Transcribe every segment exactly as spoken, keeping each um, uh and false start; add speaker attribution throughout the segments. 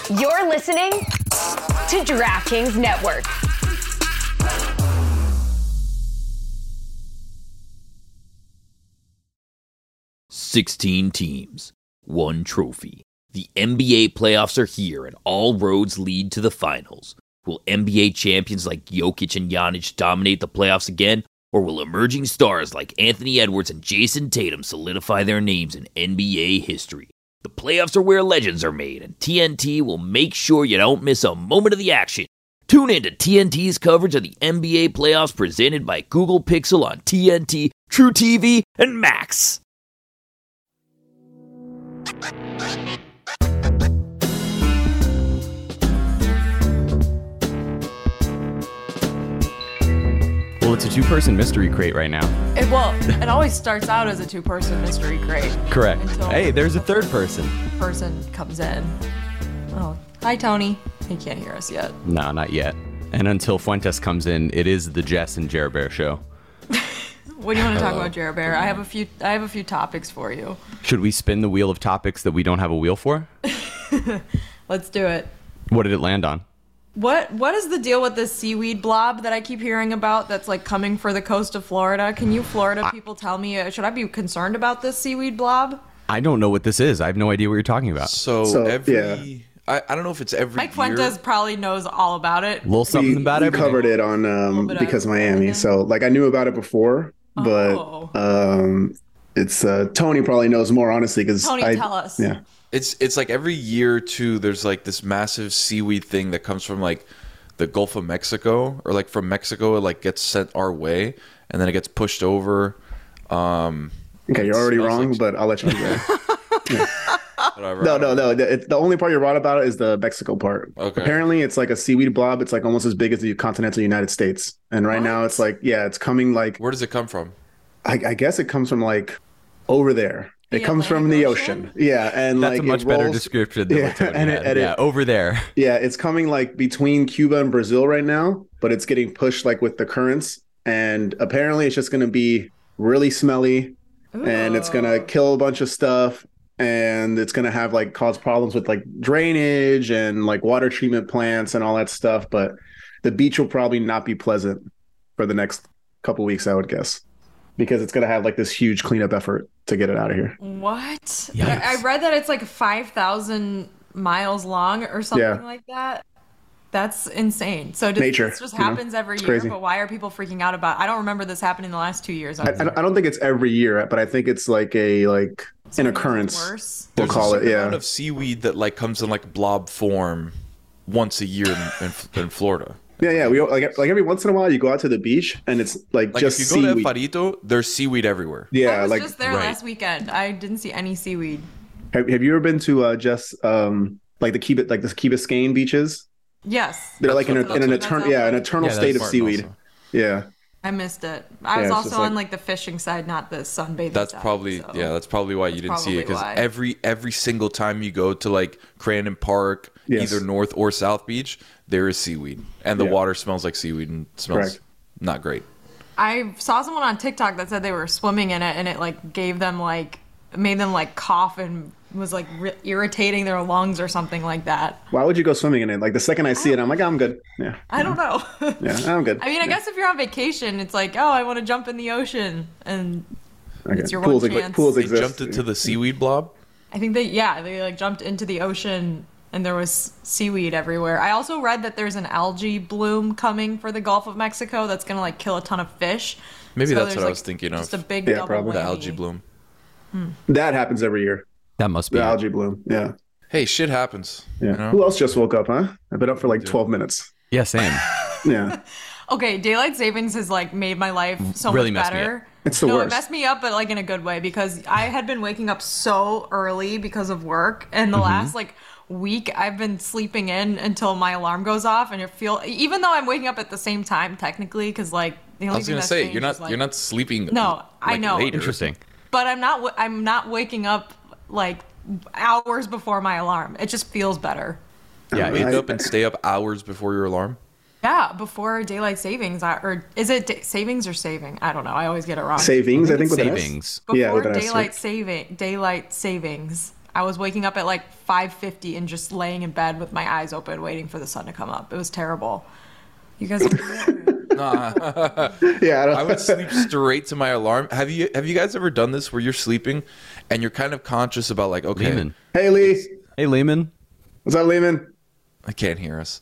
Speaker 1: You're listening to DraftKings Network.
Speaker 2: sixteen teams, one trophy. The N B A playoffs are here and all roads lead to the finals. Will N B A champions like Jokic and Giannis dominate the playoffs again? Or will emerging stars like Anthony Edwards and Jason Tatum solidify their names in N B A history? The playoffs are where legends are made, and T N T will make sure you don't miss a moment of the action. Tune in to T N T's coverage of the N B A playoffs presented by Google Pixel on T N T, True T V, and Max.
Speaker 3: Well, it's a two-person mystery crate right now.
Speaker 4: It, well, it always starts out as a two-person mystery crate.
Speaker 3: Correct.
Speaker 4: Until
Speaker 3: Hey, there's a third person.
Speaker 4: person comes in. Oh, hi, Tony. He can't hear us yet.
Speaker 3: No, not yet. And until Fuentes comes in, it is the Jess and Jer Bear show.
Speaker 4: What do you want to talk about, Jared Bear? I have a few. I have a few topics for you.
Speaker 3: Should we spin the wheel of topics that we don't have a wheel for?
Speaker 4: Let's do it.
Speaker 3: What did it land on?
Speaker 4: What What is the deal with this seaweed blob that I keep hearing about that's like coming for the coast of Florida? Can you Florida people tell me, uh, should I be concerned about this seaweed blob?
Speaker 3: I don't know what this is. I have no idea what you're talking about.
Speaker 5: So,
Speaker 6: So,
Speaker 5: every,
Speaker 6: yeah.
Speaker 5: I, I don't know if it's every
Speaker 4: Mike
Speaker 5: year.
Speaker 4: Fuentes probably knows all about it.
Speaker 3: A little something
Speaker 6: we,
Speaker 3: about
Speaker 6: we
Speaker 3: everything.
Speaker 6: covered it on um,
Speaker 4: bit of
Speaker 6: because Miami.
Speaker 4: everything.
Speaker 6: So like I knew about it before, but
Speaker 4: Oh.
Speaker 6: um, it's uh, Tony probably knows more honestly because
Speaker 4: Tony,
Speaker 6: I,
Speaker 4: tell us.
Speaker 6: Yeah,
Speaker 5: It's it's like every year or two, there's like this massive seaweed thing that comes from like the Gulf of Mexico, or like from Mexico, it like gets sent our way, and then it gets pushed over. Um,
Speaker 6: okay, you're already
Speaker 5: smells
Speaker 6: wrong,
Speaker 5: like-
Speaker 6: but I'll let you go.
Speaker 5: whatever.
Speaker 6: No, no, no. The, it, the only part you're right about is the Mexico part.
Speaker 5: Okay.
Speaker 6: Apparently, it's like a seaweed blob. It's like almost as big as the continental United States. And right now, it's like, yeah, it's coming like,
Speaker 5: Where does it come from?
Speaker 6: I, I guess it comes from like over there. It
Speaker 4: The
Speaker 6: comes from the
Speaker 4: Atlantic
Speaker 6: ocean.
Speaker 4: Ocean?
Speaker 6: Yeah, and
Speaker 3: That's
Speaker 6: like
Speaker 3: a much
Speaker 6: it
Speaker 3: better
Speaker 6: rolls-
Speaker 3: description than
Speaker 6: Yeah,
Speaker 3: what Tony
Speaker 6: and it-
Speaker 3: had.
Speaker 6: and it-
Speaker 3: yeah, over there.
Speaker 6: Yeah, it's coming like between Cuba and Brazil right now, but it's getting pushed like with the currents. And apparently, it's just going to be really smelly, and it's going to kill a bunch of stuff, and it's going to have like cause problems with like drainage and like water treatment plants and all that stuff. But the beach will probably not be pleasant for the next couple weeks, I would guess, because it's going to have like this huge cleanup effort to get it out of here.
Speaker 4: What? I, I read that it's like five thousand miles long or something
Speaker 6: Yeah.
Speaker 4: like that. That's insane. So does,
Speaker 6: Nature,
Speaker 4: this just
Speaker 6: you know?
Speaker 4: happens every
Speaker 6: It's
Speaker 4: year,
Speaker 6: crazy.
Speaker 4: but why are people freaking out about it? I don't remember this happening the last two years.
Speaker 6: I, I don't- I don't think it's every year, but I think it's like a like an occurrence.
Speaker 4: Worse.
Speaker 6: We'll
Speaker 5: There's
Speaker 6: call
Speaker 5: a
Speaker 6: it,
Speaker 5: certain
Speaker 6: yeah.
Speaker 5: amount of seaweed that like comes in like blob form once a year in, in, in Florida.
Speaker 6: Yeah, yeah. We like like every once in a while you go out to the beach and it's like,
Speaker 5: Like
Speaker 6: just
Speaker 5: if you go
Speaker 6: seaweed.
Speaker 5: to Farito, there's seaweed everywhere.
Speaker 4: I
Speaker 6: Yeah,
Speaker 4: was
Speaker 6: like
Speaker 4: just there
Speaker 5: right.
Speaker 4: last weekend. I didn't see any seaweed.
Speaker 6: have, have you ever been to uh just um like the Key like the Key Biscayne beaches?
Speaker 4: Yes.
Speaker 6: They're like in, a,
Speaker 4: That's
Speaker 6: in an
Speaker 4: what-
Speaker 6: eternal
Speaker 4: that's
Speaker 6: yeah, an
Speaker 4: what-
Speaker 6: eternal
Speaker 3: Yeah,
Speaker 6: state
Speaker 3: that's
Speaker 6: of
Speaker 5: Martin
Speaker 6: seaweed.
Speaker 5: also.
Speaker 6: Yeah.
Speaker 4: I missed it. I
Speaker 6: Yeah,
Speaker 4: was
Speaker 6: it's
Speaker 4: also
Speaker 6: just like-
Speaker 4: on like the fishing side, not the sunbathing
Speaker 5: That's
Speaker 4: side.
Speaker 5: probably
Speaker 4: so-
Speaker 5: yeah. That's probably why you didn't see it,
Speaker 4: probably
Speaker 5: because
Speaker 4: why.
Speaker 5: every every single time you go to like Crandon Park,
Speaker 6: Yes.
Speaker 5: either North or South Beach, there is seaweed, and the
Speaker 6: Yeah.
Speaker 5: water smells like seaweed and smells
Speaker 6: Correct.
Speaker 5: not great.
Speaker 4: I saw someone on TikTok that said they were swimming in it and it like gave them like made them like cough and was like re- irritating their lungs or something like that.
Speaker 6: Why would you go swimming in it? Like the second I see it, I'm like, I'm good. Yeah.
Speaker 4: I don't know.
Speaker 6: Yeah, I'm good.
Speaker 4: I mean, I guess if you're on vacation, it's like, oh, I want to jump in the ocean, and
Speaker 6: Okay.
Speaker 4: it's your
Speaker 6: pools,
Speaker 4: one
Speaker 6: ex-
Speaker 4: chance.
Speaker 6: pools
Speaker 5: They
Speaker 6: exist.
Speaker 5: jumped into the seaweed blob.
Speaker 4: I think they yeah they like jumped into the ocean and there was seaweed everywhere. I also read that there's an algae bloom coming for the Gulf of Mexico that's gonna like kill a ton of fish.
Speaker 5: Maybe
Speaker 4: So
Speaker 5: that's
Speaker 4: there's,
Speaker 5: what I
Speaker 4: like,
Speaker 5: was thinking of.
Speaker 4: Just a big
Speaker 6: Yeah,
Speaker 4: double
Speaker 6: probably.
Speaker 5: The
Speaker 4: whammy.
Speaker 5: algae bloom.
Speaker 6: That happens every year.
Speaker 3: That must be
Speaker 6: The
Speaker 3: it.
Speaker 6: algae bloom. Yeah.
Speaker 5: Hey, shit happens.
Speaker 6: Yeah.
Speaker 5: You know?
Speaker 6: Who else just woke up, huh? I've been up for like twelve minutes.
Speaker 3: Yeah, same.
Speaker 6: Yeah.
Speaker 4: Okay, daylight savings has like made my life so
Speaker 3: Really
Speaker 4: much
Speaker 3: messed me
Speaker 4: better.
Speaker 6: It's the
Speaker 4: no,
Speaker 6: worst.
Speaker 4: it messed me up, but like in a good way because I had been waking up so early because of work, and
Speaker 3: Mm-hmm.
Speaker 4: the last like week I've been sleeping in until my alarm goes off, and it feel even though I'm waking up at the same time technically because like the
Speaker 5: I
Speaker 4: only
Speaker 5: was
Speaker 4: thing
Speaker 5: gonna
Speaker 4: that's
Speaker 5: say
Speaker 4: changed
Speaker 5: you're not
Speaker 4: is, like,
Speaker 5: you're not sleeping.
Speaker 4: No, I
Speaker 5: like,
Speaker 4: know.
Speaker 5: later.
Speaker 3: Interesting.
Speaker 4: but I'm not wa- I'm not waking up like hours before my alarm. It just feels better.
Speaker 3: Yeah,
Speaker 5: Wake
Speaker 6: I-
Speaker 5: up and stay up hours before your alarm.
Speaker 4: Yeah, before daylight savings, I, or is it da- savings or saving? I don't know. I always get it wrong.
Speaker 6: Savings, I think, with an S.
Speaker 3: savings.
Speaker 4: Before
Speaker 6: Yeah, with an S,
Speaker 4: daylight
Speaker 6: right?
Speaker 4: saving, daylight savings, I was waking up at like five fifty and just laying in bed with my eyes open, waiting for the sun to come up. It was terrible. You guys.
Speaker 5: Nah.
Speaker 6: Yeah, I, don't...
Speaker 5: I would sleep straight to my alarm. Have you Have you guys ever done this where you're sleeping and you're kind of conscious about like, okay,
Speaker 3: Lehman.
Speaker 6: Hey, Lee.
Speaker 3: Hey, Lehman.
Speaker 6: What's up, Lehman?
Speaker 5: I can't hear us.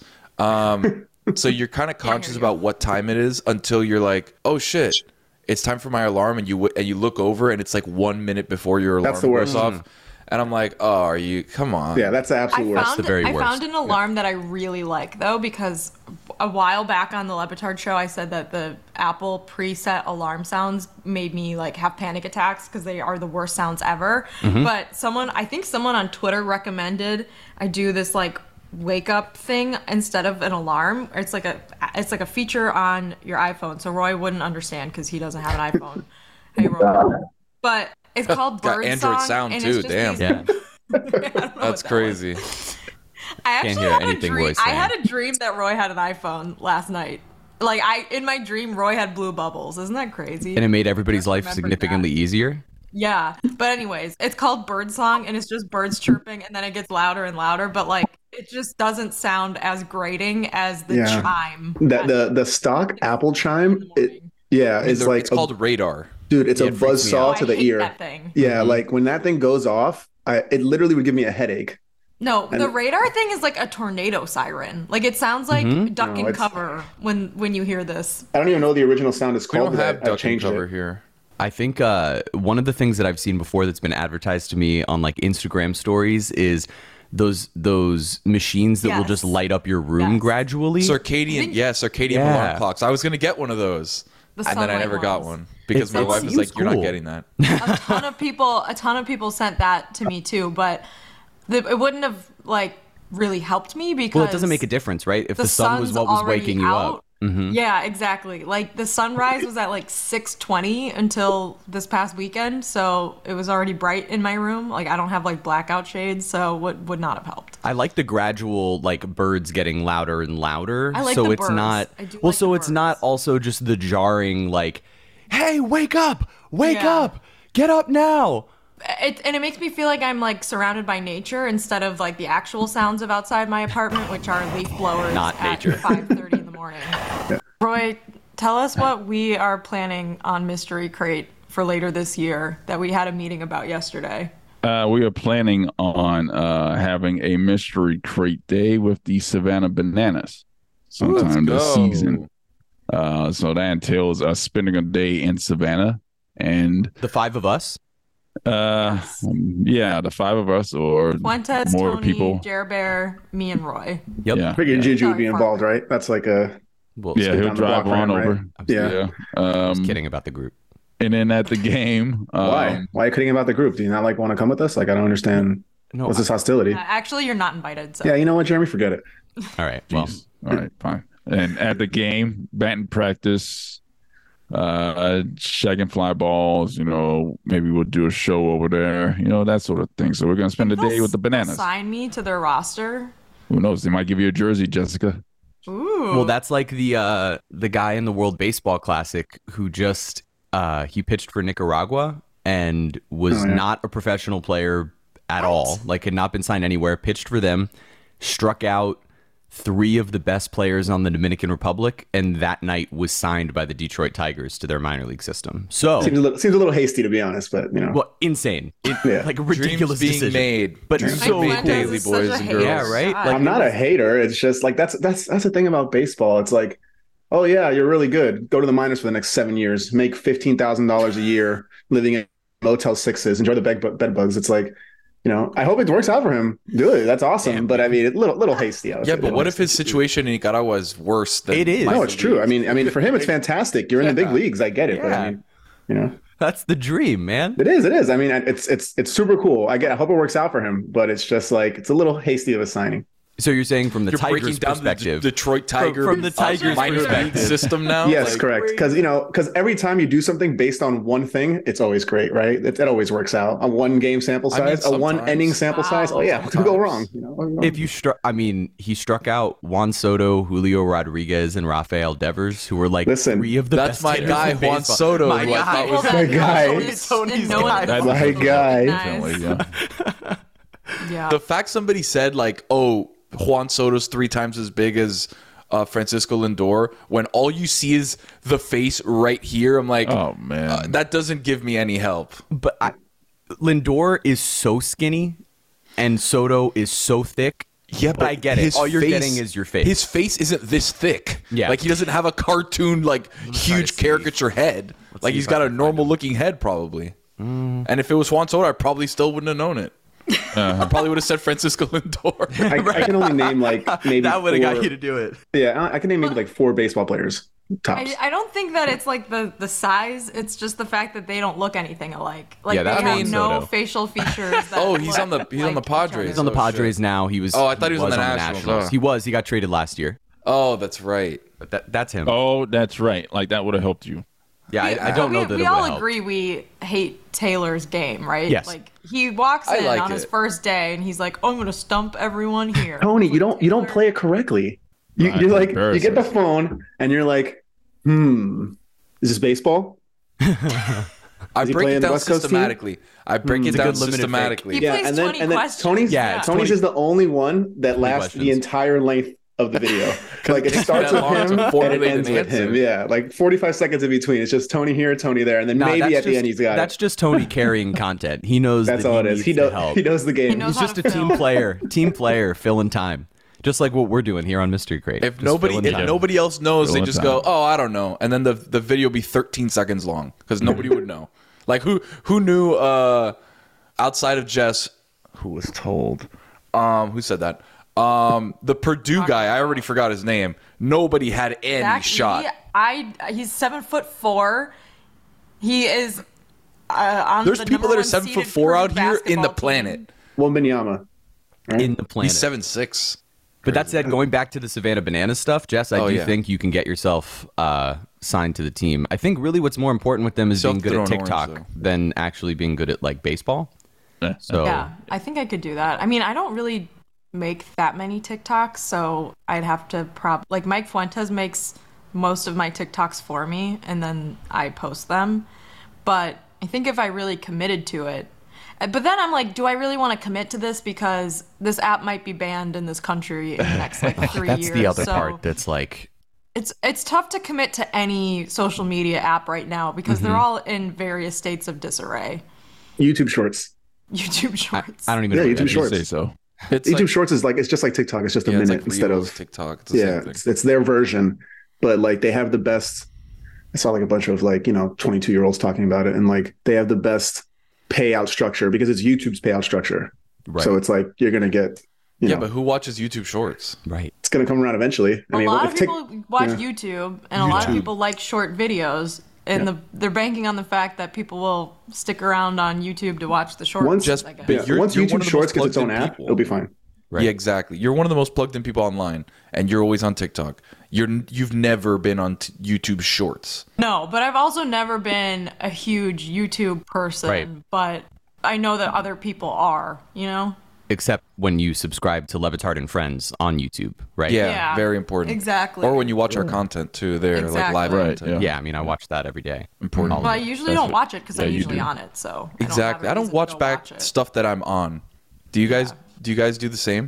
Speaker 5: Um, so you're kind of conscious
Speaker 4: you.
Speaker 5: about what time it is until you're like, oh shit, it's time for my alarm, and you w- and you look over and it's like one minute before your alarm
Speaker 6: That's the
Speaker 5: goes
Speaker 6: worst.
Speaker 5: off, and I'm like, oh, are you? Come on.
Speaker 6: Yeah, that's the
Speaker 4: I
Speaker 6: absolute worst.
Speaker 4: found
Speaker 3: the very
Speaker 4: I
Speaker 3: worst.
Speaker 4: found an alarm that I really like though, because a while back on the Levitard show I said that the Apple preset alarm sounds made me like have panic attacks because they are the worst sounds ever.
Speaker 3: Mm-hmm.
Speaker 4: But someone I think someone on Twitter recommended I do this like wake up thing instead of an alarm. It's like a it's like a feature on your iPhone. So Roy wouldn't understand because he doesn't have an iPhone. Hey Roy. But it's called
Speaker 5: Got
Speaker 4: Bird
Speaker 5: Android
Speaker 4: Song,
Speaker 5: sound
Speaker 4: and
Speaker 5: too,
Speaker 4: it's just
Speaker 5: damn.
Speaker 4: these-
Speaker 3: Yeah.
Speaker 4: I don't know what
Speaker 5: That's
Speaker 4: that
Speaker 5: crazy.
Speaker 4: was. I actually
Speaker 3: hear
Speaker 4: had a
Speaker 3: anything
Speaker 4: dream.
Speaker 3: Roy's
Speaker 4: I
Speaker 3: saying.
Speaker 4: had a dream that Roy had an iPhone last night. Like I, in my dream, Roy had blue bubbles. Isn't that crazy?
Speaker 3: And it made everybody's life
Speaker 4: remembered
Speaker 3: significantly easier.
Speaker 4: Yeah. But anyways, it's called Bird Song, and it's just birds chirping, and then it gets louder and louder. But like, it just doesn't sound as grating as the
Speaker 6: Yeah.
Speaker 4: chime.
Speaker 6: The,
Speaker 4: at-
Speaker 6: the the stock Apple
Speaker 4: in
Speaker 6: chime,
Speaker 4: the
Speaker 6: it,
Speaker 4: morning.
Speaker 6: yeah,
Speaker 5: I mean,
Speaker 6: it's
Speaker 5: the-
Speaker 6: like
Speaker 5: it's
Speaker 6: a-
Speaker 5: called radar.
Speaker 6: dude, it's
Speaker 3: Yeah,
Speaker 6: a
Speaker 3: it freaks
Speaker 6: buzz
Speaker 3: me
Speaker 6: saw
Speaker 4: Oh,
Speaker 6: to
Speaker 4: I
Speaker 6: the
Speaker 4: hate
Speaker 6: ear.
Speaker 4: that thing.
Speaker 6: Yeah,
Speaker 3: Mhm.
Speaker 6: like when that thing goes off, I, it literally would give me a headache.
Speaker 4: No, the
Speaker 6: And-
Speaker 4: radar thing is like a tornado siren. Like it sounds like
Speaker 3: Mhm.
Speaker 4: duck
Speaker 6: No,
Speaker 4: and
Speaker 6: it's-
Speaker 4: cover when when you hear this.
Speaker 6: I don't even know what the original sound is
Speaker 5: We
Speaker 6: called.
Speaker 5: don't
Speaker 6: but
Speaker 5: have
Speaker 6: I, I
Speaker 5: duck and
Speaker 6: changed
Speaker 5: cover
Speaker 6: it.
Speaker 5: here.
Speaker 3: I think uh, one of the things that I've seen before that's been advertised to me on like Instagram stories is those those machines that will
Speaker 4: Yes.
Speaker 3: just light up your room
Speaker 4: Yes.
Speaker 3: gradually.
Speaker 5: Circadian,
Speaker 4: think-
Speaker 5: yeah, circadian
Speaker 3: Yeah.
Speaker 5: alarm clocks. I was gonna get one of those,
Speaker 4: The
Speaker 5: and then I
Speaker 4: sunlight
Speaker 5: never got
Speaker 4: ones.
Speaker 5: one because
Speaker 3: It's-
Speaker 5: my
Speaker 3: it
Speaker 5: wife was
Speaker 3: seems
Speaker 5: like, "You're not
Speaker 3: cool.
Speaker 5: getting that."
Speaker 4: A ton of people, a ton of people sent that to me too, but the, it wouldn't have like really helped me because
Speaker 3: well, it doesn't make a difference, right? If the, sun was
Speaker 4: sun's
Speaker 3: what was
Speaker 4: already
Speaker 3: waking you
Speaker 4: out.
Speaker 3: up. Mhm.
Speaker 4: Yeah, exactly. Like the sunrise was at like six twenty until this past weekend, so it was already bright in my room. Like I don't have like blackout shades, so would would not have helped.
Speaker 3: I like the gradual like birds getting louder and louder.
Speaker 4: I like
Speaker 3: so
Speaker 4: the
Speaker 3: it's
Speaker 4: birds.
Speaker 3: not
Speaker 4: I do
Speaker 3: well,
Speaker 4: like
Speaker 3: so
Speaker 4: the
Speaker 3: it's not
Speaker 4: birds.
Speaker 3: also just the jarring like, hey, wake up, wake
Speaker 4: Yeah.
Speaker 3: up, get up now.
Speaker 4: It, and it makes me feel like I'm like surrounded by nature instead of like the actual sounds of outside my apartment, which are leaf blowers
Speaker 3: Not
Speaker 4: at
Speaker 3: nature.
Speaker 4: five thirty in the morning. Roy, tell us what we are planning on Mystery Crate for later this year that we had a meeting about yesterday.
Speaker 7: Uh, we are planning on uh, having a mystery crate day with the Savannah Bananas sometime this
Speaker 5: go.
Speaker 7: season. Uh, so that entails us spending a day in Savannah and
Speaker 3: The five of us.
Speaker 7: uh, um, yeah, the five of us or
Speaker 4: Fuentes,
Speaker 7: more
Speaker 4: Tony,
Speaker 7: people.
Speaker 4: Jer Bear, me, and Roy.
Speaker 3: Yep.
Speaker 7: Yeah,
Speaker 6: I figured
Speaker 7: yeah.
Speaker 6: Juju would be
Speaker 4: Sorry,
Speaker 6: involved,
Speaker 4: Farmer.
Speaker 6: right? That's like a
Speaker 3: Well,
Speaker 7: Yeah,
Speaker 6: down
Speaker 7: he'll
Speaker 6: the
Speaker 7: drive
Speaker 6: block for
Speaker 7: on
Speaker 6: him, right?
Speaker 7: over.
Speaker 6: Yeah.
Speaker 7: Yeah.
Speaker 3: I was
Speaker 7: Um,
Speaker 3: kidding about the group.
Speaker 7: and then at the game, um,
Speaker 6: Why? Why are you kidding about the group? Do you not like want to come with us? Like I don't understand.
Speaker 3: No,
Speaker 6: What's this hostility?
Speaker 4: Uh, actually, you're not invited. So
Speaker 6: Yeah, you know what, Jeremy? Forget it.
Speaker 3: all right. Well,
Speaker 7: Jeez. All right, fine. And at the game, batting practice, uh, shagging fly balls, you know, maybe we'll do a show over there, you know, that sort of thing. So we're going to spend the day with the bananas.
Speaker 4: Sign me to their roster.
Speaker 7: Who knows? They might give you a jersey, Jessica.
Speaker 4: Ooh.
Speaker 3: well, that's like the uh, the guy in the World Baseball Classic who just uh, he pitched for Nicaragua and was
Speaker 6: Oh, yeah.
Speaker 3: not a professional player at all. Like had not been signed anywhere. Pitched for them, struck out three of the best players on the Dominican Republic, and that night was signed by the Detroit Tigers to their minor league system. So,
Speaker 6: Seems a little, seems a little hasty, to be honest, but you know.
Speaker 3: well, insane, It-
Speaker 6: Yeah.
Speaker 3: like a ridiculous
Speaker 5: Dreams being
Speaker 3: decision.
Speaker 5: made,
Speaker 3: but
Speaker 5: Dreams
Speaker 3: so
Speaker 5: being
Speaker 4: Fuentes
Speaker 5: made
Speaker 3: cool.
Speaker 5: daily,
Speaker 4: is such
Speaker 5: boys
Speaker 4: a
Speaker 5: and
Speaker 4: hater.
Speaker 5: girls.
Speaker 3: Yeah, right?
Speaker 4: God.
Speaker 3: Like,
Speaker 6: I'm not a hater. It's just like that's that's that's the thing about baseball. It's like, oh yeah, you're really good. Go to the minors for the next seven years. Make fifteen thousand dollars a year, living in Motel Sixes. Enjoy the bed bed bugs. It's like, you know, I hope it works out for him. Do it. That's awesome.
Speaker 3: Damn.
Speaker 6: But I mean, a little little hasty. I would
Speaker 5: Yeah,
Speaker 6: say.
Speaker 5: but
Speaker 6: Little
Speaker 5: what if
Speaker 6: hasty.
Speaker 5: his situation in Nicaragua is worse than
Speaker 3: It is.
Speaker 5: my
Speaker 6: No, it's true. I
Speaker 5: league?
Speaker 6: mean, I mean, for him, it's fantastic. You're in the big
Speaker 5: Yeah.
Speaker 6: leagues. I get it. But
Speaker 3: Yeah.
Speaker 6: I mean, you know,
Speaker 3: That's the dream, man.
Speaker 6: it is. It is. I mean, it's it's it's super cool. I get. I hope it works out for him. But it's just like it's a little hasty of a signing.
Speaker 3: So you're saying from the
Speaker 5: You're breaking
Speaker 3: Tigers'
Speaker 5: down the
Speaker 3: perspective,
Speaker 5: D- Detroit Tiger
Speaker 3: from the
Speaker 5: uh,
Speaker 3: Tigers'
Speaker 5: minor league
Speaker 3: perspective.
Speaker 5: system now.
Speaker 6: Yes,
Speaker 5: Like,
Speaker 6: correct. Because you know, because every time you do something based on one thing, it's always great, right? It, it always works out. A one game sample
Speaker 5: I mean,
Speaker 6: size, a one
Speaker 5: sometimes.
Speaker 6: inning sample
Speaker 4: Wow.
Speaker 6: size. Oh yeah, what could go
Speaker 5: Sometimes.
Speaker 6: wrong? You know, what could go
Speaker 3: if
Speaker 6: wrong?
Speaker 3: you struck, I mean, he struck out Juan Soto, Julio Rodriguez, and Rafael Devers, who were like
Speaker 6: Listen,
Speaker 3: three of the
Speaker 5: that's
Speaker 3: best
Speaker 5: my
Speaker 3: hitters
Speaker 5: guy,
Speaker 3: in
Speaker 5: Juan
Speaker 3: baseball.
Speaker 5: Soto,
Speaker 3: My
Speaker 5: who I
Speaker 3: guy.
Speaker 5: thought was-
Speaker 6: My guy.
Speaker 3: Tony's
Speaker 4: And no one
Speaker 3: guy.
Speaker 4: in the
Speaker 7: That's
Speaker 6: my
Speaker 4: world
Speaker 6: guy.
Speaker 4: recognized.
Speaker 7: Definitely, yeah.
Speaker 4: Yeah.
Speaker 5: The fact somebody said like, "Oh, Juan Soto's three times as big as uh, Francisco Lindor," when all you see is the face right here, I'm like,
Speaker 7: Oh man,
Speaker 5: uh, that doesn't give me any help.
Speaker 3: But I, Lindor is so skinny, and Soto is so thick.
Speaker 5: Yeah,
Speaker 3: but I get it.
Speaker 5: his
Speaker 3: All you're
Speaker 5: face-
Speaker 3: getting is your face.
Speaker 5: His face isn't this thick.
Speaker 3: Yeah.
Speaker 5: like he doesn't have a cartoon like
Speaker 3: try to
Speaker 5: huge
Speaker 3: see.
Speaker 5: caricature head. like
Speaker 3: see
Speaker 5: he's
Speaker 3: if I
Speaker 5: got a
Speaker 3: can find
Speaker 5: normal looking head probably. And if it was Juan Soto, I probably still wouldn't have known it. I probably would have said Francisco Lindor.
Speaker 6: I, I can only name like maybe
Speaker 3: that would have got
Speaker 6: four-
Speaker 3: you to do it.
Speaker 6: Yeah, I I can name maybe like four baseball players tops.
Speaker 4: I, I don't think that it's like the, the size. It's just the fact that they don't look anything alike. Like
Speaker 3: Yeah,
Speaker 4: they
Speaker 3: that's
Speaker 4: have
Speaker 3: Juan
Speaker 4: no
Speaker 3: Soto.
Speaker 4: facial features. That
Speaker 5: Oh, he's
Speaker 4: look
Speaker 5: on the- he's on the
Speaker 4: like each other.
Speaker 5: Padres.
Speaker 3: He's on the
Speaker 5: Oh,
Speaker 3: Padres
Speaker 5: shit.
Speaker 3: now. He was.
Speaker 5: Oh, I thought he was on the Nationals, huh?
Speaker 3: He was. He got traded last year.
Speaker 5: Oh, that's right.
Speaker 3: But that, that's him.
Speaker 7: oh, that's right. Like that would have helped you.
Speaker 3: yeah,
Speaker 4: We-
Speaker 3: I, I don't
Speaker 4: we,
Speaker 3: know that
Speaker 4: we
Speaker 3: it
Speaker 4: all
Speaker 3: would help.
Speaker 4: agree we hate Taylor's game, right?
Speaker 3: Yes.
Speaker 4: Like he walks
Speaker 5: I
Speaker 4: in
Speaker 5: like
Speaker 4: on his
Speaker 5: it.
Speaker 4: first day and he's like, "Oh, I'm gonna stump everyone here."
Speaker 6: Tony, you don't you don't play it correctly. You,
Speaker 7: Right,
Speaker 6: you're like you
Speaker 7: embarrassing.
Speaker 6: get the phone and you're like, hmm, is this baseball?
Speaker 5: I
Speaker 6: Is he
Speaker 5: break
Speaker 6: playing
Speaker 5: it
Speaker 6: the
Speaker 5: down
Speaker 6: West Coast team?
Speaker 5: systematically. I break
Speaker 3: Mm,
Speaker 5: it
Speaker 3: it's a
Speaker 5: down
Speaker 3: good limited
Speaker 5: systematically.
Speaker 4: He plays
Speaker 6: and then
Speaker 4: twenty
Speaker 6: and then
Speaker 4: questions.
Speaker 6: Tony's
Speaker 3: Yeah,
Speaker 6: Tony's
Speaker 3: twenty
Speaker 6: is the only one that lasts
Speaker 3: questions.
Speaker 6: the entire length of the video. Like it
Speaker 5: takes
Speaker 6: starts
Speaker 5: that
Speaker 6: with
Speaker 5: long to
Speaker 6: him and it
Speaker 5: formulate
Speaker 6: ends
Speaker 5: an
Speaker 6: with him.
Speaker 5: answer.
Speaker 6: Yeah, like forty-five seconds in between. It's just Tony here, Tony there, and then
Speaker 3: Nah,
Speaker 6: maybe
Speaker 3: that's
Speaker 6: at the
Speaker 3: just-
Speaker 6: end he's got
Speaker 3: That's
Speaker 6: it.
Speaker 3: just Tony carrying content. He knows
Speaker 6: That's
Speaker 3: that
Speaker 6: all
Speaker 3: he
Speaker 6: it is.
Speaker 3: needs
Speaker 6: He
Speaker 3: to
Speaker 6: knows
Speaker 3: help.
Speaker 6: he knows the game.
Speaker 4: He knows
Speaker 3: He's
Speaker 4: how
Speaker 3: just
Speaker 4: to
Speaker 3: a team
Speaker 4: fill.
Speaker 3: player. Team player, filling time. Just like what we're doing here on Mystery Crate.
Speaker 5: If
Speaker 3: Just
Speaker 5: nobody,
Speaker 3: filling
Speaker 5: if
Speaker 3: time.
Speaker 5: nobody else knows,
Speaker 7: Fill
Speaker 5: they
Speaker 7: in
Speaker 5: just
Speaker 7: time.
Speaker 5: go, "Oh, I don't know," and then the the video be thirteen seconds long because nobody would know. Like who who knew uh, outside of Jess, who was told, um, who said that? Um, the Purdue guy. I already forgot his name. Nobody had any
Speaker 4: Zach,
Speaker 5: shot.
Speaker 4: He, I he's seven foot four. He is uh, on
Speaker 5: There's
Speaker 4: the
Speaker 5: people
Speaker 4: number
Speaker 5: that are
Speaker 4: one
Speaker 5: seven foot
Speaker 4: seeded
Speaker 5: four
Speaker 4: Purdue
Speaker 5: out here in the
Speaker 4: basketball
Speaker 5: planet.
Speaker 4: team.
Speaker 6: Wembenyama.
Speaker 3: in the planet.
Speaker 5: He's seven six.
Speaker 3: But that said, going back to the Savannah Bananas stuff, Jess, I
Speaker 5: Oh,
Speaker 3: do
Speaker 5: yeah.
Speaker 3: think you can get yourself uh, signed to the team. I think really what's more important with them is being good at
Speaker 5: Self-thrown
Speaker 3: TikTok
Speaker 5: orange,
Speaker 3: than actually being good at like baseball.
Speaker 7: Eh.
Speaker 3: So
Speaker 4: Yeah, I think I could do that. I mean, I don't really make that many TikToks, so I'd have to prob like Mike Fuentes makes most of my TikToks for me, and then I post them. But I think if I really committed to it, but then I'm like, do I really want to commit to this because this app might be banned in this country in the next like three
Speaker 3: that's
Speaker 4: years?
Speaker 3: the other
Speaker 4: so
Speaker 3: part that's like
Speaker 4: it's it's tough to commit to any social media app right now because they're all in various states of disarray.
Speaker 6: YouTube Shorts.
Speaker 4: YouTube
Speaker 3: I,
Speaker 4: Shorts.
Speaker 3: I don't even
Speaker 6: Yeah,
Speaker 3: know
Speaker 6: YouTube
Speaker 3: what that
Speaker 7: You
Speaker 6: Shorts.
Speaker 7: say so.
Speaker 5: It's
Speaker 6: YouTube
Speaker 5: like,
Speaker 6: Shorts is like it's just like TikTok. It's just a
Speaker 5: yeah, it's
Speaker 6: minute
Speaker 5: like
Speaker 6: instead
Speaker 5: Reels,
Speaker 6: of
Speaker 5: TikTok. It's the
Speaker 6: yeah.
Speaker 5: same thing.
Speaker 6: It's, it's their version, but like they have the best. I saw like a bunch of like you know twenty-two year olds talking about it, and like they have the best payout structure because it's YouTube's payout structure.
Speaker 3: Right.
Speaker 6: So it's like you're gonna get. You
Speaker 5: Yeah,
Speaker 6: know,
Speaker 5: but who watches YouTube Shorts?
Speaker 3: right.
Speaker 6: it's gonna come around eventually. I
Speaker 4: A
Speaker 6: mean,
Speaker 4: lot
Speaker 6: if
Speaker 4: of
Speaker 6: Tik-
Speaker 4: people watch
Speaker 6: yeah.
Speaker 4: YouTube, and a lot of
Speaker 6: YouTube.
Speaker 4: people like short videos, and
Speaker 6: Yeah.
Speaker 4: the, they're banking on the fact that people will stick around on YouTube to watch the shorts.
Speaker 6: once
Speaker 5: Just-
Speaker 4: I guess.
Speaker 5: but
Speaker 6: yeah,
Speaker 5: you're-
Speaker 6: once
Speaker 5: you're one
Speaker 6: YouTube
Speaker 5: of the
Speaker 6: Shorts
Speaker 5: most
Speaker 6: gets its own
Speaker 5: plugged-in
Speaker 6: app,
Speaker 5: people.
Speaker 6: it'll be fine.
Speaker 3: Right.
Speaker 5: Yeah, exactly. You're one of the most plugged in people online, and you're always on TikTok. You're you've never been on t- YouTube Shorts.
Speaker 4: No, but I've also never been a huge YouTube person,
Speaker 3: Right.
Speaker 4: but I know that other people are, you know?
Speaker 3: Except when you subscribe to Levitard and Friends on YouTube, right?
Speaker 5: Yeah,
Speaker 4: Yeah,
Speaker 5: very important.
Speaker 4: exactly.
Speaker 5: Or when you watch our content too, there like live
Speaker 4: Exactly.
Speaker 7: Right,
Speaker 5: content.
Speaker 7: yeah.
Speaker 3: Yeah, I mean, I watch that every day.
Speaker 5: Important.
Speaker 3: All
Speaker 4: Well, I
Speaker 3: of it.
Speaker 4: usually
Speaker 7: That's
Speaker 4: don't
Speaker 7: what-
Speaker 4: watch it because
Speaker 7: yeah,
Speaker 4: I'm
Speaker 7: you
Speaker 4: usually
Speaker 7: do.
Speaker 4: on it, so I don't
Speaker 5: Exactly.
Speaker 4: have
Speaker 5: I
Speaker 4: a
Speaker 5: don't
Speaker 4: reason to
Speaker 5: watch
Speaker 4: go
Speaker 5: back
Speaker 4: watch it.
Speaker 5: stuff that I'm on. Do you guys? Do you guys do the same?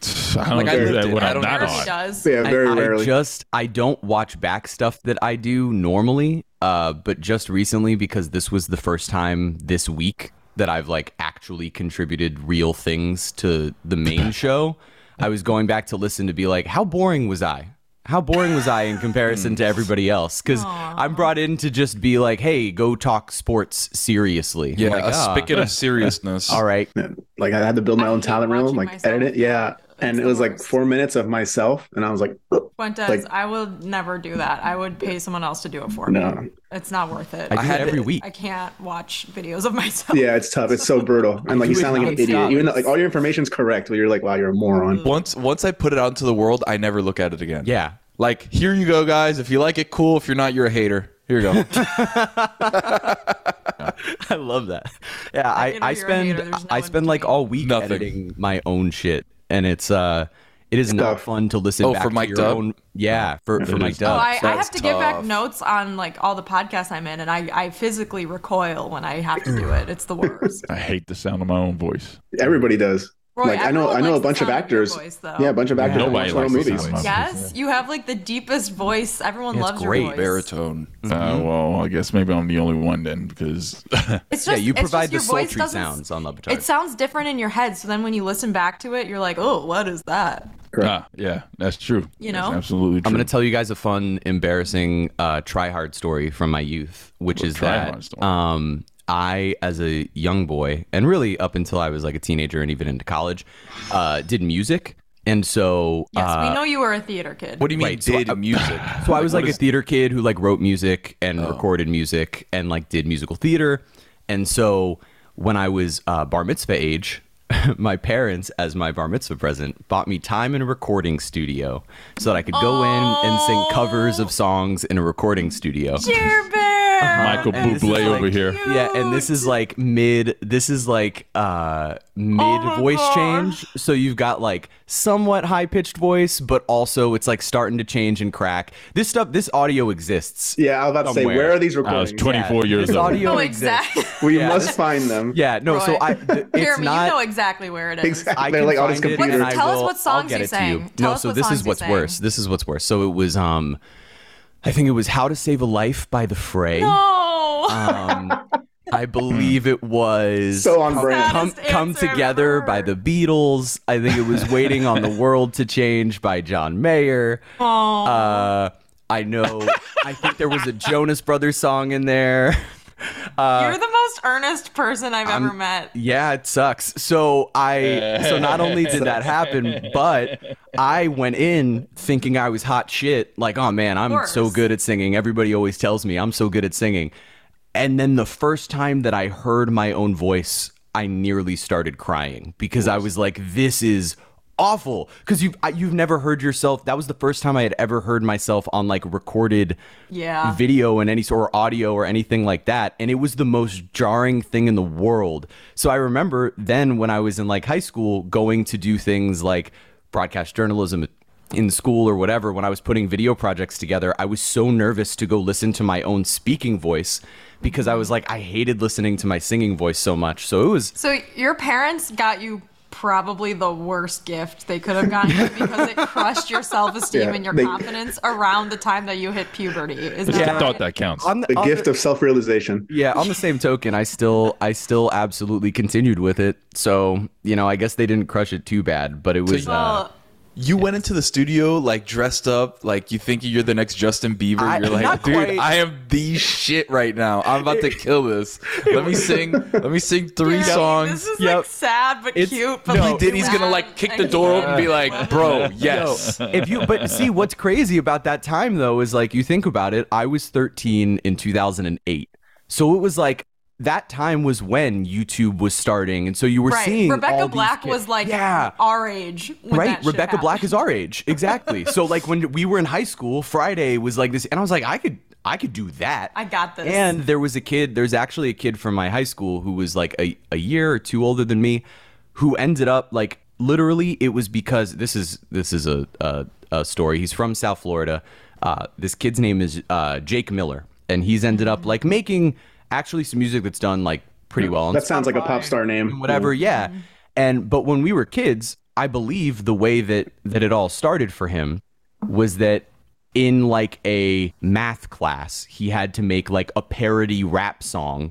Speaker 7: I don't
Speaker 5: Like, I
Speaker 7: do
Speaker 5: lived
Speaker 7: that
Speaker 5: it.
Speaker 7: when
Speaker 5: I
Speaker 7: I'm
Speaker 5: don't
Speaker 7: not
Speaker 5: know.
Speaker 4: Jeremy
Speaker 7: on.
Speaker 4: does.
Speaker 6: Yeah, very
Speaker 3: I,
Speaker 6: rarely.
Speaker 3: I just I don't watch back stuff that I do normally, uh, but just recently because this was the first time this week that I've like actually contributed real things to the main show. I was going back to listen to be like, how boring was I? How boring was I in comparison to everybody else? Because I'm brought in to just be like, hey, go talk sports seriously. I'm
Speaker 5: Yeah,
Speaker 3: like,
Speaker 5: a
Speaker 3: "Ah,
Speaker 5: spigot of seriousness.
Speaker 3: all right.
Speaker 6: Like I had to build my
Speaker 4: I
Speaker 6: own
Speaker 4: hate
Speaker 6: talent reel,
Speaker 4: watching
Speaker 6: like
Speaker 4: myself,
Speaker 6: edit it. Yeah,
Speaker 4: but
Speaker 6: and
Speaker 4: it's
Speaker 6: it was
Speaker 4: the
Speaker 6: like
Speaker 4: worst.
Speaker 6: four minutes of myself, and I was like,
Speaker 4: Fuentes,
Speaker 6: Like-
Speaker 4: I would never do that. I would pay someone else to do it for me.
Speaker 6: No.
Speaker 4: It's not worth it.
Speaker 3: I do
Speaker 5: had
Speaker 3: it every
Speaker 5: to-
Speaker 3: week.
Speaker 4: I can't watch videos of myself.
Speaker 6: yeah, it's tough. It's so brutal, and like you
Speaker 3: do it
Speaker 6: sound like an
Speaker 3: nonstop.
Speaker 6: idiot. Even though like all your information's correct, but you're like, wow, you're a moron.
Speaker 5: Once once I put it out into the world, I never look at it again.
Speaker 3: Yeah.
Speaker 5: Like, here you go, guys. If you like it, cool. If you're not, you're a hater. Here you go.
Speaker 3: I love that. Yeah, I,
Speaker 4: you know
Speaker 3: I
Speaker 4: you're a
Speaker 3: spend
Speaker 4: hater, there's no
Speaker 3: I
Speaker 4: in
Speaker 3: spend like
Speaker 4: between.
Speaker 3: all week
Speaker 5: Nothing.
Speaker 3: editing my own shit, and it's uh, it is not
Speaker 6: tough.
Speaker 3: fun to listen
Speaker 5: Oh,
Speaker 3: back
Speaker 5: for
Speaker 3: to
Speaker 5: Mike
Speaker 3: your
Speaker 5: Dub?
Speaker 3: own. Yeah, for for
Speaker 7: It
Speaker 3: Mike
Speaker 7: is.
Speaker 4: Oh,
Speaker 3: Dub.
Speaker 4: I, I
Speaker 5: That's
Speaker 4: have to give back
Speaker 5: tough.
Speaker 4: notes on like all the podcasts I'm in, and I, I physically recoil when I have to do it. It's the worst.
Speaker 7: I hate the sound of my own voice.
Speaker 6: Everybody does.
Speaker 4: Roy,
Speaker 6: like I know,
Speaker 4: everyone
Speaker 6: I know a
Speaker 4: likes the
Speaker 6: bunch of
Speaker 4: sound your
Speaker 6: actors.
Speaker 4: voice, though.
Speaker 6: Yeah, a bunch of actors
Speaker 7: Nobody
Speaker 6: in watch
Speaker 7: likes the
Speaker 6: movies.
Speaker 7: sound of my
Speaker 4: Yes, you have like the deepest voice. Everyone
Speaker 3: Yeah, it's
Speaker 4: loves
Speaker 3: great.
Speaker 4: your voice.
Speaker 5: Baritone.
Speaker 7: Uh, well, I guess maybe I'm the only one then, because
Speaker 4: It's just,
Speaker 3: Yeah, you
Speaker 4: it's
Speaker 3: provide
Speaker 4: just
Speaker 3: the
Speaker 4: your voice
Speaker 3: sultry
Speaker 4: doesn't-
Speaker 3: sounds on Love Retarded.
Speaker 4: It sounds different in your head, so then when you listen back to it, you're like, oh, what is that?
Speaker 7: ah, yeah, that's true.
Speaker 4: You
Speaker 7: That's
Speaker 4: know?
Speaker 7: absolutely true.
Speaker 3: I'm going to tell you guys a fun, embarrassing uh, try-hard story from my youth, which
Speaker 7: Well,
Speaker 3: is
Speaker 7: try-hard
Speaker 3: that
Speaker 7: story.
Speaker 3: um, I, as a young boy, and really up until I was like a teenager and even into college, uh, did music. And so,
Speaker 4: Yes,
Speaker 3: uh,
Speaker 4: we know you were a theater kid.
Speaker 5: What do you mean
Speaker 3: Right, so
Speaker 5: did
Speaker 3: I-
Speaker 5: music?
Speaker 3: so I was like
Speaker 5: What
Speaker 3: a
Speaker 5: is-
Speaker 3: theater kid who like wrote music and
Speaker 7: Oh.
Speaker 3: recorded music and like did musical theater. And so when I was uh, bar mitzvah age, my parents, as my bar mitzvah present, bought me time in a recording studio so that I could go in and sing covers of songs in a recording studio.
Speaker 4: Cheer Bear!
Speaker 7: Michael
Speaker 3: And this is
Speaker 7: Bublé
Speaker 3: like-
Speaker 7: over here.
Speaker 3: Yeah, and this is like mid. This is like uh mid
Speaker 4: my
Speaker 3: voice
Speaker 4: gosh.
Speaker 3: change. So you've got like somewhat high pitched voice, but also it's like starting to change and crack. This stuff, this audio exists.
Speaker 6: Yeah, I was about to say,
Speaker 3: Somewhere.
Speaker 6: where are these
Speaker 7: I was
Speaker 6: recordings?
Speaker 7: twenty-four years
Speaker 3: This
Speaker 7: old.
Speaker 3: audio
Speaker 4: No,
Speaker 3: exists.
Speaker 4: exactly.
Speaker 6: We
Speaker 3: Yeah.
Speaker 6: must find them.
Speaker 3: Yeah, no. So
Speaker 4: Roy.
Speaker 3: I, th- it's
Speaker 4: Jeremy,
Speaker 3: not.
Speaker 4: you know exactly where it is.
Speaker 6: Exactly.
Speaker 3: I
Speaker 6: They're
Speaker 3: can
Speaker 6: like on his
Speaker 3: find it
Speaker 6: computer.
Speaker 3: and
Speaker 4: What-
Speaker 3: I
Speaker 4: tell us
Speaker 3: will-
Speaker 4: what
Speaker 3: I'll
Speaker 4: songs
Speaker 3: get
Speaker 4: you
Speaker 3: it to you.
Speaker 4: sang. Tell
Speaker 3: No,
Speaker 4: us
Speaker 3: so
Speaker 4: what
Speaker 3: this
Speaker 4: songs
Speaker 3: is
Speaker 4: you
Speaker 3: what's
Speaker 4: sang.
Speaker 3: worse. This is what's worse. So it was um, I think it was "How to Save a Life" by The Fray.
Speaker 4: No.
Speaker 3: Um, I believe it was
Speaker 6: So on
Speaker 3: Come-
Speaker 6: brand.
Speaker 3: Come,
Speaker 4: Saddest
Speaker 3: Come
Speaker 4: answer I've
Speaker 3: Together
Speaker 4: ever
Speaker 3: by
Speaker 4: heard.
Speaker 3: the Beatles. I think it was Waiting on the World to Change by John Mayer.
Speaker 4: Oh.
Speaker 3: Uh, I know. I think there was a Jonas Brothers song in there. Uh,
Speaker 4: You're the most earnest person I've ever
Speaker 3: I'm-
Speaker 4: met.
Speaker 3: Yeah, it sucks. So I so not only did that happen, but I went in thinking I was hot shit. Like, oh man, I'm
Speaker 4: course.
Speaker 3: so good at singing. Everybody always tells me I'm so good at singing. And then the first time that I heard my own voice, I nearly started crying because I was like, this is awful. Because you've I, you've never heard yourself. That was the first time I had ever heard myself on like recorded
Speaker 4: Yeah.
Speaker 3: video and any sort of audio or anything like that. And it was the most jarring thing in the world. So I remember then when I was in like high school going to do things like broadcast journalism in school or whatever, when I was putting video projects together, I was so nervous to go listen to my own speaking voice because I was like, I hated listening to my singing voice so much. So it was
Speaker 4: So your parents got you probably the worst gift they could have gotten you because it crushed your self-esteem
Speaker 6: Yeah,
Speaker 4: and your
Speaker 6: they-
Speaker 4: confidence around the time that you hit puberty. Is that
Speaker 7: I
Speaker 4: right?
Speaker 7: thought that counts.
Speaker 3: on the,
Speaker 6: The
Speaker 3: on
Speaker 6: gift
Speaker 3: the-
Speaker 6: of self-realization.
Speaker 3: Yeah, on the same token, I still I still absolutely continued with it. So, you know, I guess they didn't crush it too bad, but it was uh,
Speaker 4: Well,
Speaker 5: You went into the studio like dressed up, like you think you're the next Justin Bieber.
Speaker 3: I-
Speaker 5: You're like,
Speaker 3: not
Speaker 5: dude,
Speaker 3: quite.
Speaker 5: I am the shit right now. I'm about to kill this. Let me sing. Let me sing three
Speaker 4: Jeremy,
Speaker 5: songs.
Speaker 4: This is
Speaker 3: Yep.
Speaker 4: like sad but
Speaker 3: It's-
Speaker 4: cute. But
Speaker 3: no,
Speaker 4: like
Speaker 5: He did. He's gonna
Speaker 4: sad.
Speaker 5: like kick the door open and be like, bro, yes.
Speaker 3: No, if you but see what's crazy about that time though is like you think about it, I was thirteen in two thousand eight. So it was like that time was when YouTube was starting, and so you were
Speaker 4: Right.
Speaker 3: seeing
Speaker 4: Rebecca
Speaker 3: all these
Speaker 4: Black
Speaker 3: kids-
Speaker 4: was like
Speaker 3: yeah.
Speaker 4: our age. When
Speaker 3: Right,
Speaker 4: that shit
Speaker 3: Rebecca Black
Speaker 4: happened.
Speaker 3: is our age, exactly. So like when we were in high school, Friday was like this, and I was like, I could, I could do that.
Speaker 4: I got this.
Speaker 3: And there was a kid. There's actually a kid from my high school who was like a, a year or two older than me, who ended up like literally. It was because this is this is a a, a story. He's from South Florida. Uh, this kid's name is uh, Jake Miller, and he's ended up like making actually some music that's done like pretty well. on
Speaker 6: That sounds like a pop star name.
Speaker 3: whatever, yeah. And but when we were kids, I believe the way that that it all started for him was that in like a math class, he had to make like a parody rap song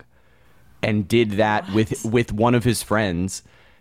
Speaker 3: and did that with with one of his friends,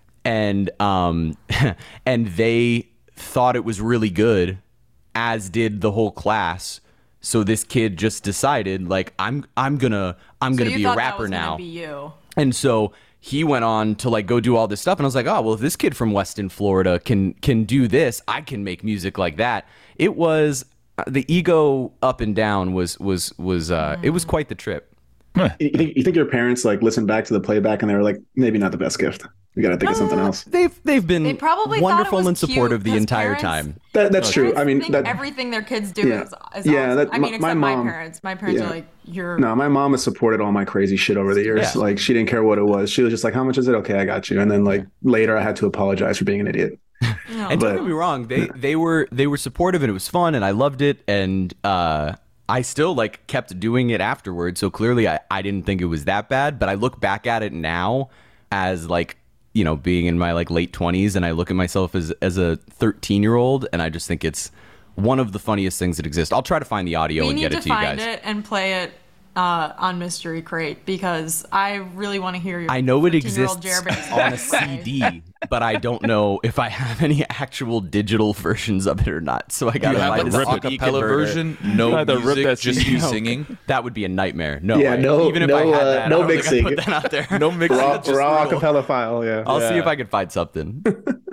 Speaker 3: and um and they thought it was really good, as did the whole class. So this kid just decided like I'm I'm gonna I'm
Speaker 4: So
Speaker 3: gonna
Speaker 4: you
Speaker 3: be a
Speaker 4: thought that
Speaker 3: rapper
Speaker 4: was gonna
Speaker 3: now.
Speaker 4: Be you.
Speaker 3: And so he went on to like go do all this stuff, and I was like, oh well, if this kid from Weston, Florida can can do this, I can make music like that. It was uh, the ego up and down was was was uh, it was quite the trip.
Speaker 6: You think, you think your parents like listened back to the playback and they were like, maybe not the best gift. We got to think of something else.
Speaker 3: They've they've been
Speaker 4: They probably thought it
Speaker 3: wonderful
Speaker 4: was
Speaker 3: and supportive
Speaker 4: cute
Speaker 3: the
Speaker 4: 'cause
Speaker 3: entire
Speaker 4: parents-
Speaker 3: time.
Speaker 6: That, that's true. I mean,
Speaker 4: think
Speaker 6: that,
Speaker 4: everything their kids do
Speaker 6: Yeah.
Speaker 4: is, is
Speaker 6: Yeah,
Speaker 4: awesome.
Speaker 6: that-
Speaker 4: I mean,
Speaker 6: my-
Speaker 4: except
Speaker 6: my
Speaker 4: my,
Speaker 6: mom-
Speaker 4: parents. My parents
Speaker 6: yeah.
Speaker 4: are like, you're.
Speaker 6: no, my mom has supported all my crazy shit over the years.
Speaker 3: Yeah.
Speaker 6: Like she didn't care what it was. She was just like, how much is it? Okay, I got you. And then like later I had to apologize for being an idiot.
Speaker 4: No.
Speaker 3: And don't
Speaker 6: But-
Speaker 3: get me wrong, they they were they were supportive and it was fun and I loved it, and uh, I still like kept doing it afterwards. So clearly I, I didn't think it was that bad, but I look back at it now as like you know, being in my like late twenties, and I look at myself as as a thirteen year old, and I just think it's one of the funniest things that exist. I'll try to find the audio
Speaker 4: We
Speaker 3: and
Speaker 4: need
Speaker 3: get
Speaker 4: to
Speaker 3: it to you
Speaker 4: find
Speaker 3: guys.
Speaker 4: it and play it uh, on Mystery Crate because I really want to hear your
Speaker 3: I know it
Speaker 4: thirteen-year-old
Speaker 3: exists
Speaker 4: Jerbe's
Speaker 3: on a
Speaker 4: say.
Speaker 3: C D, but I don't know if I have any actual digital versions of it or not. So I gotta
Speaker 5: You have
Speaker 3: find
Speaker 5: the
Speaker 3: a C D
Speaker 5: acapella
Speaker 3: converter.
Speaker 5: version, no
Speaker 7: You had to rip
Speaker 5: music,
Speaker 7: that
Speaker 5: just
Speaker 7: C D
Speaker 5: you
Speaker 7: out.
Speaker 5: singing.
Speaker 3: That would be a nightmare. No,
Speaker 6: Yeah,
Speaker 3: way.
Speaker 6: no-
Speaker 3: even if
Speaker 6: no,
Speaker 3: I had
Speaker 6: uh,
Speaker 3: that,
Speaker 6: no
Speaker 3: I don't think
Speaker 6: mixing.
Speaker 3: I'd put that out there.
Speaker 5: No mixing.
Speaker 6: Raw,
Speaker 5: just
Speaker 6: raw
Speaker 5: real.
Speaker 6: acapella file. Yeah.
Speaker 3: I'll see
Speaker 5: Yeah.
Speaker 3: if I can find something.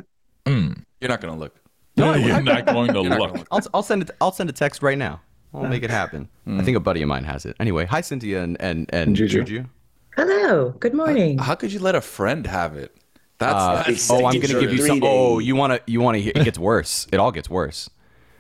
Speaker 5: You're not gonna look.
Speaker 7: No, you're not going to
Speaker 5: You're not
Speaker 7: look.
Speaker 5: gonna look.
Speaker 3: I'll, I'll send it. I'll send a text right now. I'll make it happen. I think a buddy of mine has it. Anyway, hi Cynthia and and, and
Speaker 6: Juju.
Speaker 3: Juju.
Speaker 8: Hello. Good morning.
Speaker 5: How could you let a friend have it? That's,
Speaker 3: Uh,
Speaker 5: that's
Speaker 3: oh, I'm gonna give you
Speaker 6: Three
Speaker 3: some. Oh,
Speaker 6: days.
Speaker 3: you want to? You want to? It gets worse. It all gets worse.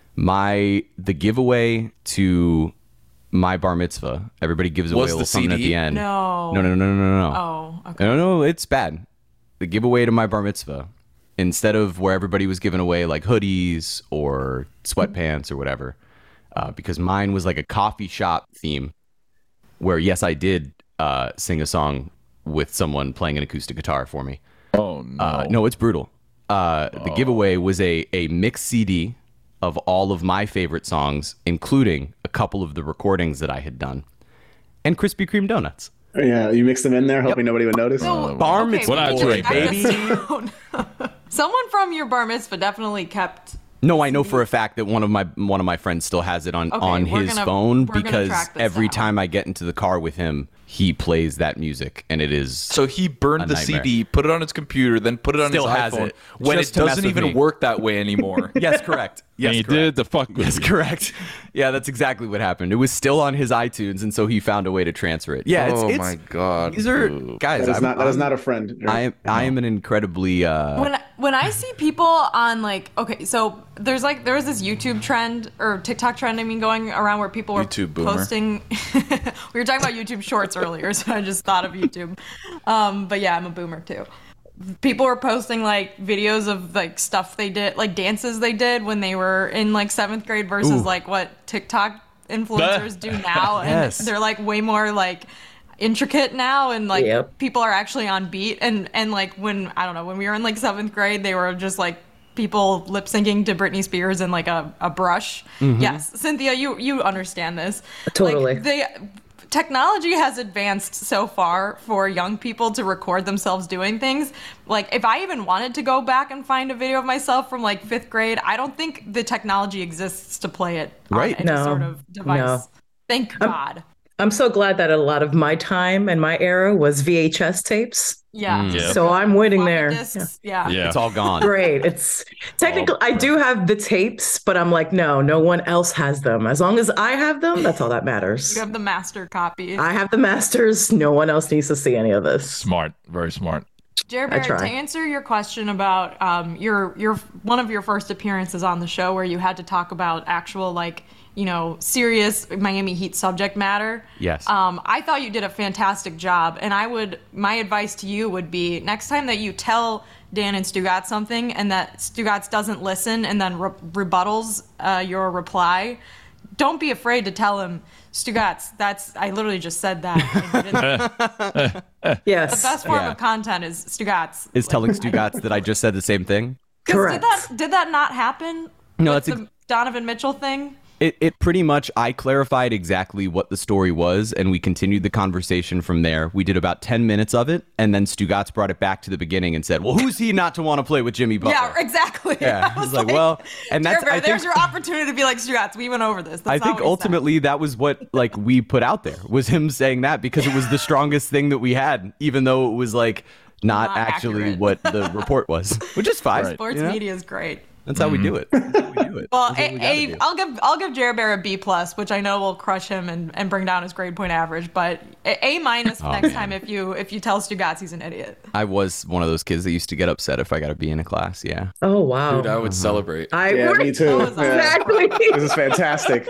Speaker 3: My the giveaway to my bar mitzvah. Everybody gives away
Speaker 5: Was
Speaker 3: a
Speaker 5: the
Speaker 3: little something at
Speaker 5: C D?
Speaker 3: the end.
Speaker 4: No.
Speaker 3: No, no, no, no, no, no.
Speaker 4: Oh, okay.
Speaker 3: No, no, it's bad. The giveaway to my bar mitzvah, instead of where everybody was giving away like hoodies or sweatpants or whatever, uh, because mine was like a coffee shop theme, where yes, I did uh, sing a song with someone playing an acoustic guitar for me.
Speaker 7: Oh no.
Speaker 3: Uh, no, it's brutal. Uh, the giveaway was a, a mixed C D of all of my favorite songs, including a couple of the recordings that I had done, and Krispy Kreme donuts.
Speaker 6: Yeah, you mixed them in there, hoping nobody would notice.
Speaker 4: So,
Speaker 3: Bar
Speaker 4: okay,
Speaker 3: mitzvah
Speaker 7: What I
Speaker 4: we
Speaker 7: drink,
Speaker 4: got
Speaker 3: baby.
Speaker 4: this down. Someone from your bar mitzvah definitely kept.
Speaker 3: No, I know for a fact that one of my one of my friends still has it on
Speaker 4: Okay,
Speaker 3: on
Speaker 4: we're
Speaker 3: his
Speaker 4: gonna-
Speaker 3: phone
Speaker 4: we're gonna
Speaker 3: because
Speaker 4: track this
Speaker 3: every
Speaker 4: down.
Speaker 3: time I get into the car with him, he plays that music, and it is
Speaker 5: So he burned
Speaker 3: A
Speaker 5: the
Speaker 3: nightmare.
Speaker 5: C D, put it on his computer, then put it on
Speaker 3: Still
Speaker 5: his
Speaker 3: has
Speaker 5: iPhone
Speaker 3: it,
Speaker 5: when
Speaker 3: just
Speaker 5: it
Speaker 3: to mess
Speaker 5: doesn't
Speaker 3: with
Speaker 5: even
Speaker 3: me.
Speaker 5: work that way anymore.
Speaker 3: yes, correct. Yes,
Speaker 7: and he
Speaker 3: correct.
Speaker 7: did the fuck with
Speaker 3: That's
Speaker 7: you.
Speaker 3: correct. Yeah, that's exactly what happened. It was still on his iTunes, and so he found a way to transfer it. Yeah, it's,
Speaker 5: oh
Speaker 3: it's
Speaker 5: my god.
Speaker 3: these are
Speaker 5: Ooh.
Speaker 3: guys.
Speaker 6: That is
Speaker 3: I'm-
Speaker 6: not that is
Speaker 3: I'm-
Speaker 6: not a friend.
Speaker 3: I am I am an incredibly uh,
Speaker 4: When when I see people on like okay, so there's like there was this YouTube trend or TikTok trend I mean going around where people were
Speaker 5: YouTube boomer.
Speaker 4: posting. We were talking about YouTube Shorts earlier, so I just thought of YouTube. Um, but yeah, I'm a boomer too. People were posting like videos of like stuff they did, like dances they did when they were in like seventh grade versus
Speaker 3: Ooh.
Speaker 4: like what TikTok influencers do now, and
Speaker 3: Yes.
Speaker 4: they're like way more like intricate now, and like
Speaker 8: Yep.
Speaker 4: people are actually on beat. And and like when I don't know when we were in like seventh grade, they were just like people lip syncing to Britney Spears and like a, a brush. Yes, Cynthia, you you understand this
Speaker 8: Totally.
Speaker 4: Like, they technology has advanced so far for young people to record themselves doing things. Like if I even wanted to go back and find a video of myself from like fifth grade, I don't think the technology exists to play it
Speaker 3: Right.
Speaker 4: on any
Speaker 8: No.
Speaker 4: sort of device.
Speaker 8: No.
Speaker 4: Thank God.
Speaker 8: I'm so glad that a lot of my time and my era was V H S tapes.
Speaker 4: Yeah.
Speaker 7: Yeah.
Speaker 8: So I'm winning
Speaker 4: Floppy
Speaker 8: there.
Speaker 4: disks, yeah.
Speaker 7: Yeah.
Speaker 3: it's all gone.
Speaker 8: Great. It's technically, I do have the tapes, but I'm like, no, no one else has them. As long as I have them, that's all that matters.
Speaker 4: You have the master copy.
Speaker 8: I have the masters. No one else needs to see any of this.
Speaker 7: Smart. Very smart.
Speaker 4: Jared
Speaker 8: I
Speaker 4: Barrett, to
Speaker 8: try.
Speaker 4: answer your question about um, your your one of your first appearances on the show where you had to talk about actual like you know serious Miami Heat subject matter.
Speaker 3: Yes.
Speaker 4: Um, I thought you did a fantastic job, and I would my advice to you would be next time that you tell Dan and Stugotz something and that Stugotz doesn't listen and then re- rebuttals uh, your reply. Don't be afraid to tell him, Stugotz, that's I literally just said that. And you didn't-
Speaker 8: Yes.
Speaker 4: the best form
Speaker 3: Yeah.
Speaker 4: of content is Stugotz.
Speaker 3: Is telling Stugotz that I just said the same thing.
Speaker 4: 'Cause
Speaker 8: Correct.
Speaker 4: Did that did that not happen?
Speaker 3: No,
Speaker 4: with
Speaker 3: that's
Speaker 4: the
Speaker 3: ex-
Speaker 4: Donovan Mitchell thing.
Speaker 3: It, it pretty much, I clarified exactly what the story was, and we continued the conversation from there. We did about ten minutes of it, and then Stugotz brought it back to the beginning and said, well, who's he not to want to play with Jimmy Butler?
Speaker 4: Yeah, exactly.
Speaker 3: Yeah,
Speaker 4: I
Speaker 3: he's like, well, and that's,
Speaker 4: Jared,
Speaker 3: I
Speaker 4: there's
Speaker 3: think,
Speaker 4: your opportunity to be like, Stugotz, we went over this. That's
Speaker 3: I
Speaker 4: not
Speaker 3: think
Speaker 4: what he said."
Speaker 3: ultimately that was what, like, we put out there, was him saying that, because it was the strongest thing that we had, even though it was, like, not,
Speaker 4: Not
Speaker 3: actually
Speaker 4: accurate.
Speaker 3: what the report was, which is fine.
Speaker 7: Right.
Speaker 4: sports
Speaker 3: you know?
Speaker 4: media is great.
Speaker 3: That's how we do it. That's how we do it.
Speaker 4: Well,
Speaker 3: That's what
Speaker 4: a,
Speaker 3: we gotta
Speaker 4: a,
Speaker 3: do.
Speaker 4: I'll give I'll give Jared Bear a B plus, which I know will crush him and, and bring down his grade point average. But a, a minus
Speaker 3: Oh,
Speaker 4: next
Speaker 3: man.
Speaker 4: time if you if you tell Stugotz he's an idiot.
Speaker 3: I was one of those kids that used to get upset if I got a B in a class, yeah.
Speaker 8: Oh, wow.
Speaker 5: Dude, I would celebrate.
Speaker 8: I
Speaker 6: Yeah, me too.
Speaker 4: was
Speaker 6: Yeah.
Speaker 8: Exactly.
Speaker 6: This is fantastic.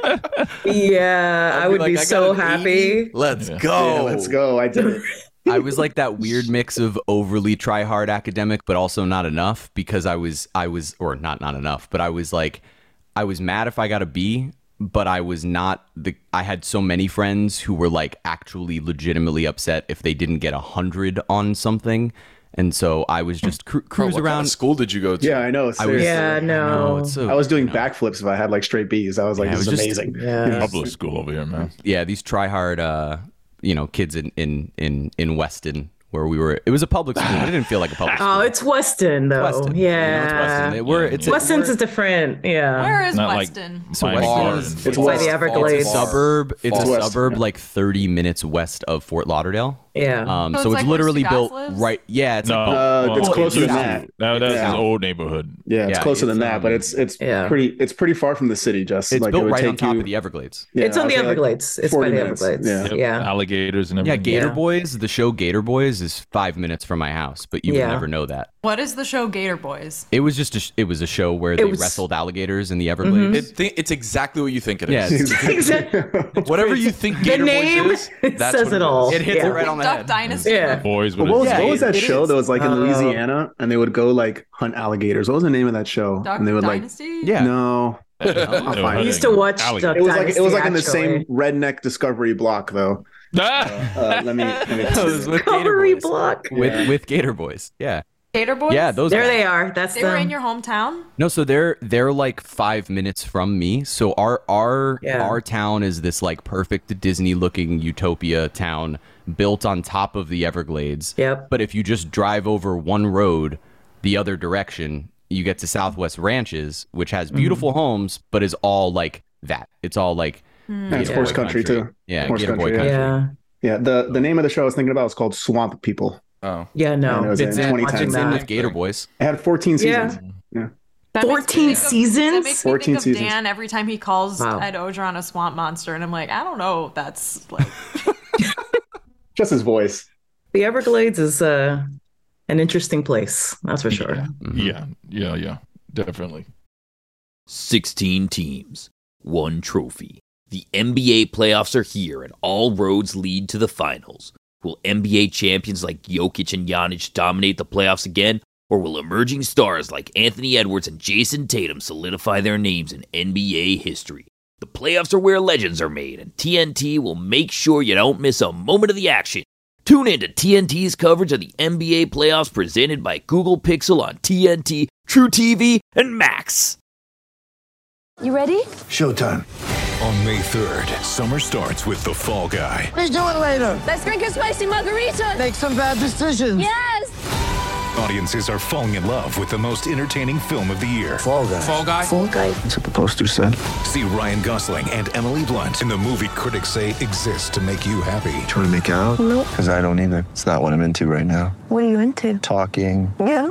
Speaker 8: Yeah, I would be
Speaker 3: like, I
Speaker 8: so
Speaker 3: got an
Speaker 8: happy.
Speaker 3: eighty. Let's
Speaker 7: Yeah.
Speaker 3: go.
Speaker 6: Yeah, let's go. I did it.
Speaker 3: I was like that weird mix of overly try hard academic, but also not enough because I was, I was, or not not enough, but I was like, I was mad if I got a B, but I was not the, I had so many friends who were like actually legitimately upset if they didn't get a hundred on something. And so I was just cru-
Speaker 5: Bro,
Speaker 3: cruise
Speaker 5: what
Speaker 3: around.
Speaker 5: kind of school did you go to?
Speaker 6: Yeah, I know.
Speaker 3: I was,
Speaker 6: seriously.
Speaker 8: Yeah,
Speaker 3: I know,
Speaker 8: no.
Speaker 3: it's so-
Speaker 6: I was doing
Speaker 3: you know.
Speaker 6: backflips if I had like straight B's. I was like,
Speaker 3: Yeah,
Speaker 6: this
Speaker 3: it
Speaker 6: is
Speaker 3: was just-
Speaker 6: amazing.
Speaker 8: Yeah.
Speaker 7: Public school over here, man.
Speaker 3: Yeah, these try hard, uh, you know, kids in in in in Weston where we were. It was a public school. But it didn't feel like a public school.
Speaker 8: Oh, it's Weston though.
Speaker 3: Weston. You know,
Speaker 8: Yeah.
Speaker 3: it's Weston. It- we're, it's a-
Speaker 8: Weston's
Speaker 3: we're-
Speaker 8: is different. Yeah.
Speaker 4: Where is
Speaker 7: Not like-
Speaker 4: Weston?
Speaker 3: So
Speaker 7: Fine
Speaker 3: Weston
Speaker 7: bar
Speaker 3: is-
Speaker 7: and-
Speaker 6: It's
Speaker 8: by
Speaker 6: west.
Speaker 8: the Everglades.
Speaker 3: It's a suburb. It's a
Speaker 6: Far west,
Speaker 3: suburb
Speaker 6: yeah.
Speaker 3: like thirty minutes west of Fort Lauderdale.
Speaker 8: Yeah.
Speaker 3: Um,
Speaker 4: So
Speaker 3: so
Speaker 4: it's
Speaker 3: it's
Speaker 4: like where
Speaker 3: literally
Speaker 4: Stugas
Speaker 3: built
Speaker 4: lives?
Speaker 3: right. Yeah, it's
Speaker 7: No,
Speaker 3: like,
Speaker 6: Uh,
Speaker 7: well,
Speaker 6: it's
Speaker 7: it
Speaker 6: closer
Speaker 7: used
Speaker 6: than
Speaker 7: to-
Speaker 6: that.
Speaker 7: that that's
Speaker 6: Yeah.
Speaker 7: his old neighborhood.
Speaker 6: Yeah, it's
Speaker 3: Yeah,
Speaker 6: closer than
Speaker 3: it's,
Speaker 6: that, but
Speaker 3: um,
Speaker 6: it's it's
Speaker 8: Yeah.
Speaker 6: pretty it's pretty far from the city. Just
Speaker 3: it's
Speaker 6: like it
Speaker 3: built
Speaker 6: would
Speaker 3: right on
Speaker 6: take
Speaker 3: top
Speaker 6: you,
Speaker 3: of the Everglades.
Speaker 6: yeah,
Speaker 8: It's on
Speaker 6: I'd
Speaker 8: the
Speaker 6: say, like,
Speaker 8: Everglades. It's by
Speaker 6: forty
Speaker 8: the
Speaker 6: minutes.
Speaker 8: Everglades.
Speaker 6: Yeah.
Speaker 8: Yeah.
Speaker 7: Alligators and
Speaker 3: Yeah,
Speaker 7: everything.
Speaker 3: Gator
Speaker 8: Yeah.
Speaker 3: Boys. The show Gator Boys is five minutes from my house, but you
Speaker 8: Yeah.
Speaker 3: would never know that.
Speaker 4: What is the show Gator Boys?
Speaker 3: It was just a, sh- it was a show where they
Speaker 8: was- Mm-hmm.
Speaker 3: wrestled alligators in the Everglades.
Speaker 5: It, th- it's exactly what you think it
Speaker 3: Yeah,
Speaker 5: is.
Speaker 3: it's-
Speaker 8: Exactly.
Speaker 5: Whatever you think
Speaker 8: The
Speaker 5: Gator
Speaker 8: name
Speaker 5: Boys is, that's
Speaker 8: says
Speaker 5: what
Speaker 8: it all.
Speaker 3: It hits
Speaker 8: Yeah.
Speaker 3: it right on the
Speaker 4: Duck
Speaker 3: head.
Speaker 4: Dynasty.
Speaker 8: Yeah.
Speaker 7: Boys with
Speaker 6: What was,
Speaker 7: a
Speaker 3: Yeah,
Speaker 6: what was
Speaker 3: it-
Speaker 6: that
Speaker 3: it
Speaker 6: show
Speaker 3: is.
Speaker 6: that was like in
Speaker 8: Uh,
Speaker 6: Louisiana and they would go like hunt alligators? What was the name of that show?
Speaker 4: Duck
Speaker 6: and they would
Speaker 4: Dynasty?
Speaker 6: like
Speaker 3: Yeah.
Speaker 6: no,
Speaker 7: They were
Speaker 6: fine. I
Speaker 7: hunting
Speaker 8: used to watch
Speaker 7: alligators.
Speaker 8: Duck
Speaker 6: it was like it was like in the
Speaker 8: Dynasty,
Speaker 6: same
Speaker 8: actually.
Speaker 6: redneck Discovery block though.
Speaker 7: Ah!
Speaker 6: Uh, let me. Let me
Speaker 3: It was with Gator
Speaker 8: Discovery
Speaker 3: Boys.
Speaker 8: block.
Speaker 3: With
Speaker 6: Yeah.
Speaker 3: with Gator Boys. Yeah.
Speaker 4: Gator Boys?
Speaker 3: Yeah, those
Speaker 8: There
Speaker 3: guys.
Speaker 8: they are. That's
Speaker 4: They
Speaker 8: them.
Speaker 4: were in your hometown?
Speaker 3: No, so they're they're like five minutes from me. So our our
Speaker 8: Yeah.
Speaker 3: our town is this like perfect Disney looking utopia town built on top of the Everglades.
Speaker 8: Yep.
Speaker 3: But if you just drive over one road the other direction, you get to Southwest Ranches, which has beautiful homes, but is all like that. It's all like
Speaker 6: And it's
Speaker 3: Gator
Speaker 6: horse
Speaker 3: Boy
Speaker 6: country, too.
Speaker 3: Yeah,
Speaker 6: Horse
Speaker 3: Gator Boy
Speaker 6: country,
Speaker 3: country.
Speaker 8: Yeah.
Speaker 6: Yeah, the the name of the show I was thinking about was called Swamp People.
Speaker 5: Oh.
Speaker 8: Yeah,
Speaker 6: And it
Speaker 8: no.
Speaker 6: was
Speaker 3: Fits
Speaker 6: in
Speaker 3: in,
Speaker 6: twenty
Speaker 3: fits
Speaker 6: ten.
Speaker 3: in
Speaker 8: that.
Speaker 3: with Gator Boys.
Speaker 6: It had fourteen
Speaker 8: Yeah.
Speaker 6: seasons. Yeah.
Speaker 4: That makes me
Speaker 8: fourteen
Speaker 4: think of-
Speaker 8: seasons?
Speaker 4: That makes me
Speaker 6: fourteen
Speaker 4: think of
Speaker 6: seasons.
Speaker 4: Dan every time he calls
Speaker 8: Wow.
Speaker 4: Ed Ogeron a swamp monster, and I'm like, I don't know. if That's like,
Speaker 6: Just his voice.
Speaker 8: The Everglades is uh, an interesting place. That's for sure.
Speaker 7: Yeah, yeah, yeah, definitely.
Speaker 2: sixteen teams, one trophy. The N B A playoffs are here and all roads lead to the finals. Will N B A champions like Jokic and Giannis dominate the playoffs again? Or will emerging stars like Anthony Edwards and Jason Tatum solidify their names in N B A history? The playoffs are where legends are made, and T N T will make sure you don't miss a moment of the action. Tune in to T N T's coverage of the N B A playoffs presented by Google Pixel on T N T, True T V, and Max.
Speaker 1: You ready?
Speaker 9: Showtime. On May third, summer starts with The Fall Guy.
Speaker 10: Let's do it later.
Speaker 1: Let's drink a spicy margarita.
Speaker 10: Make some bad decisions.
Speaker 1: Yes.
Speaker 9: Audiences are falling in love with the most entertaining film of the year.
Speaker 10: Fall guy.
Speaker 9: Fall Guy.
Speaker 10: Fall guy. That's what the poster said.
Speaker 9: See Ryan Gosling and Emily Blunt in the movie critics say exists to make you happy.
Speaker 11: Trying to make it out?
Speaker 1: Nope.
Speaker 11: Because I don't either. It's not what I'm into right now.
Speaker 1: What are you into?
Speaker 11: Talking.
Speaker 1: Yeah.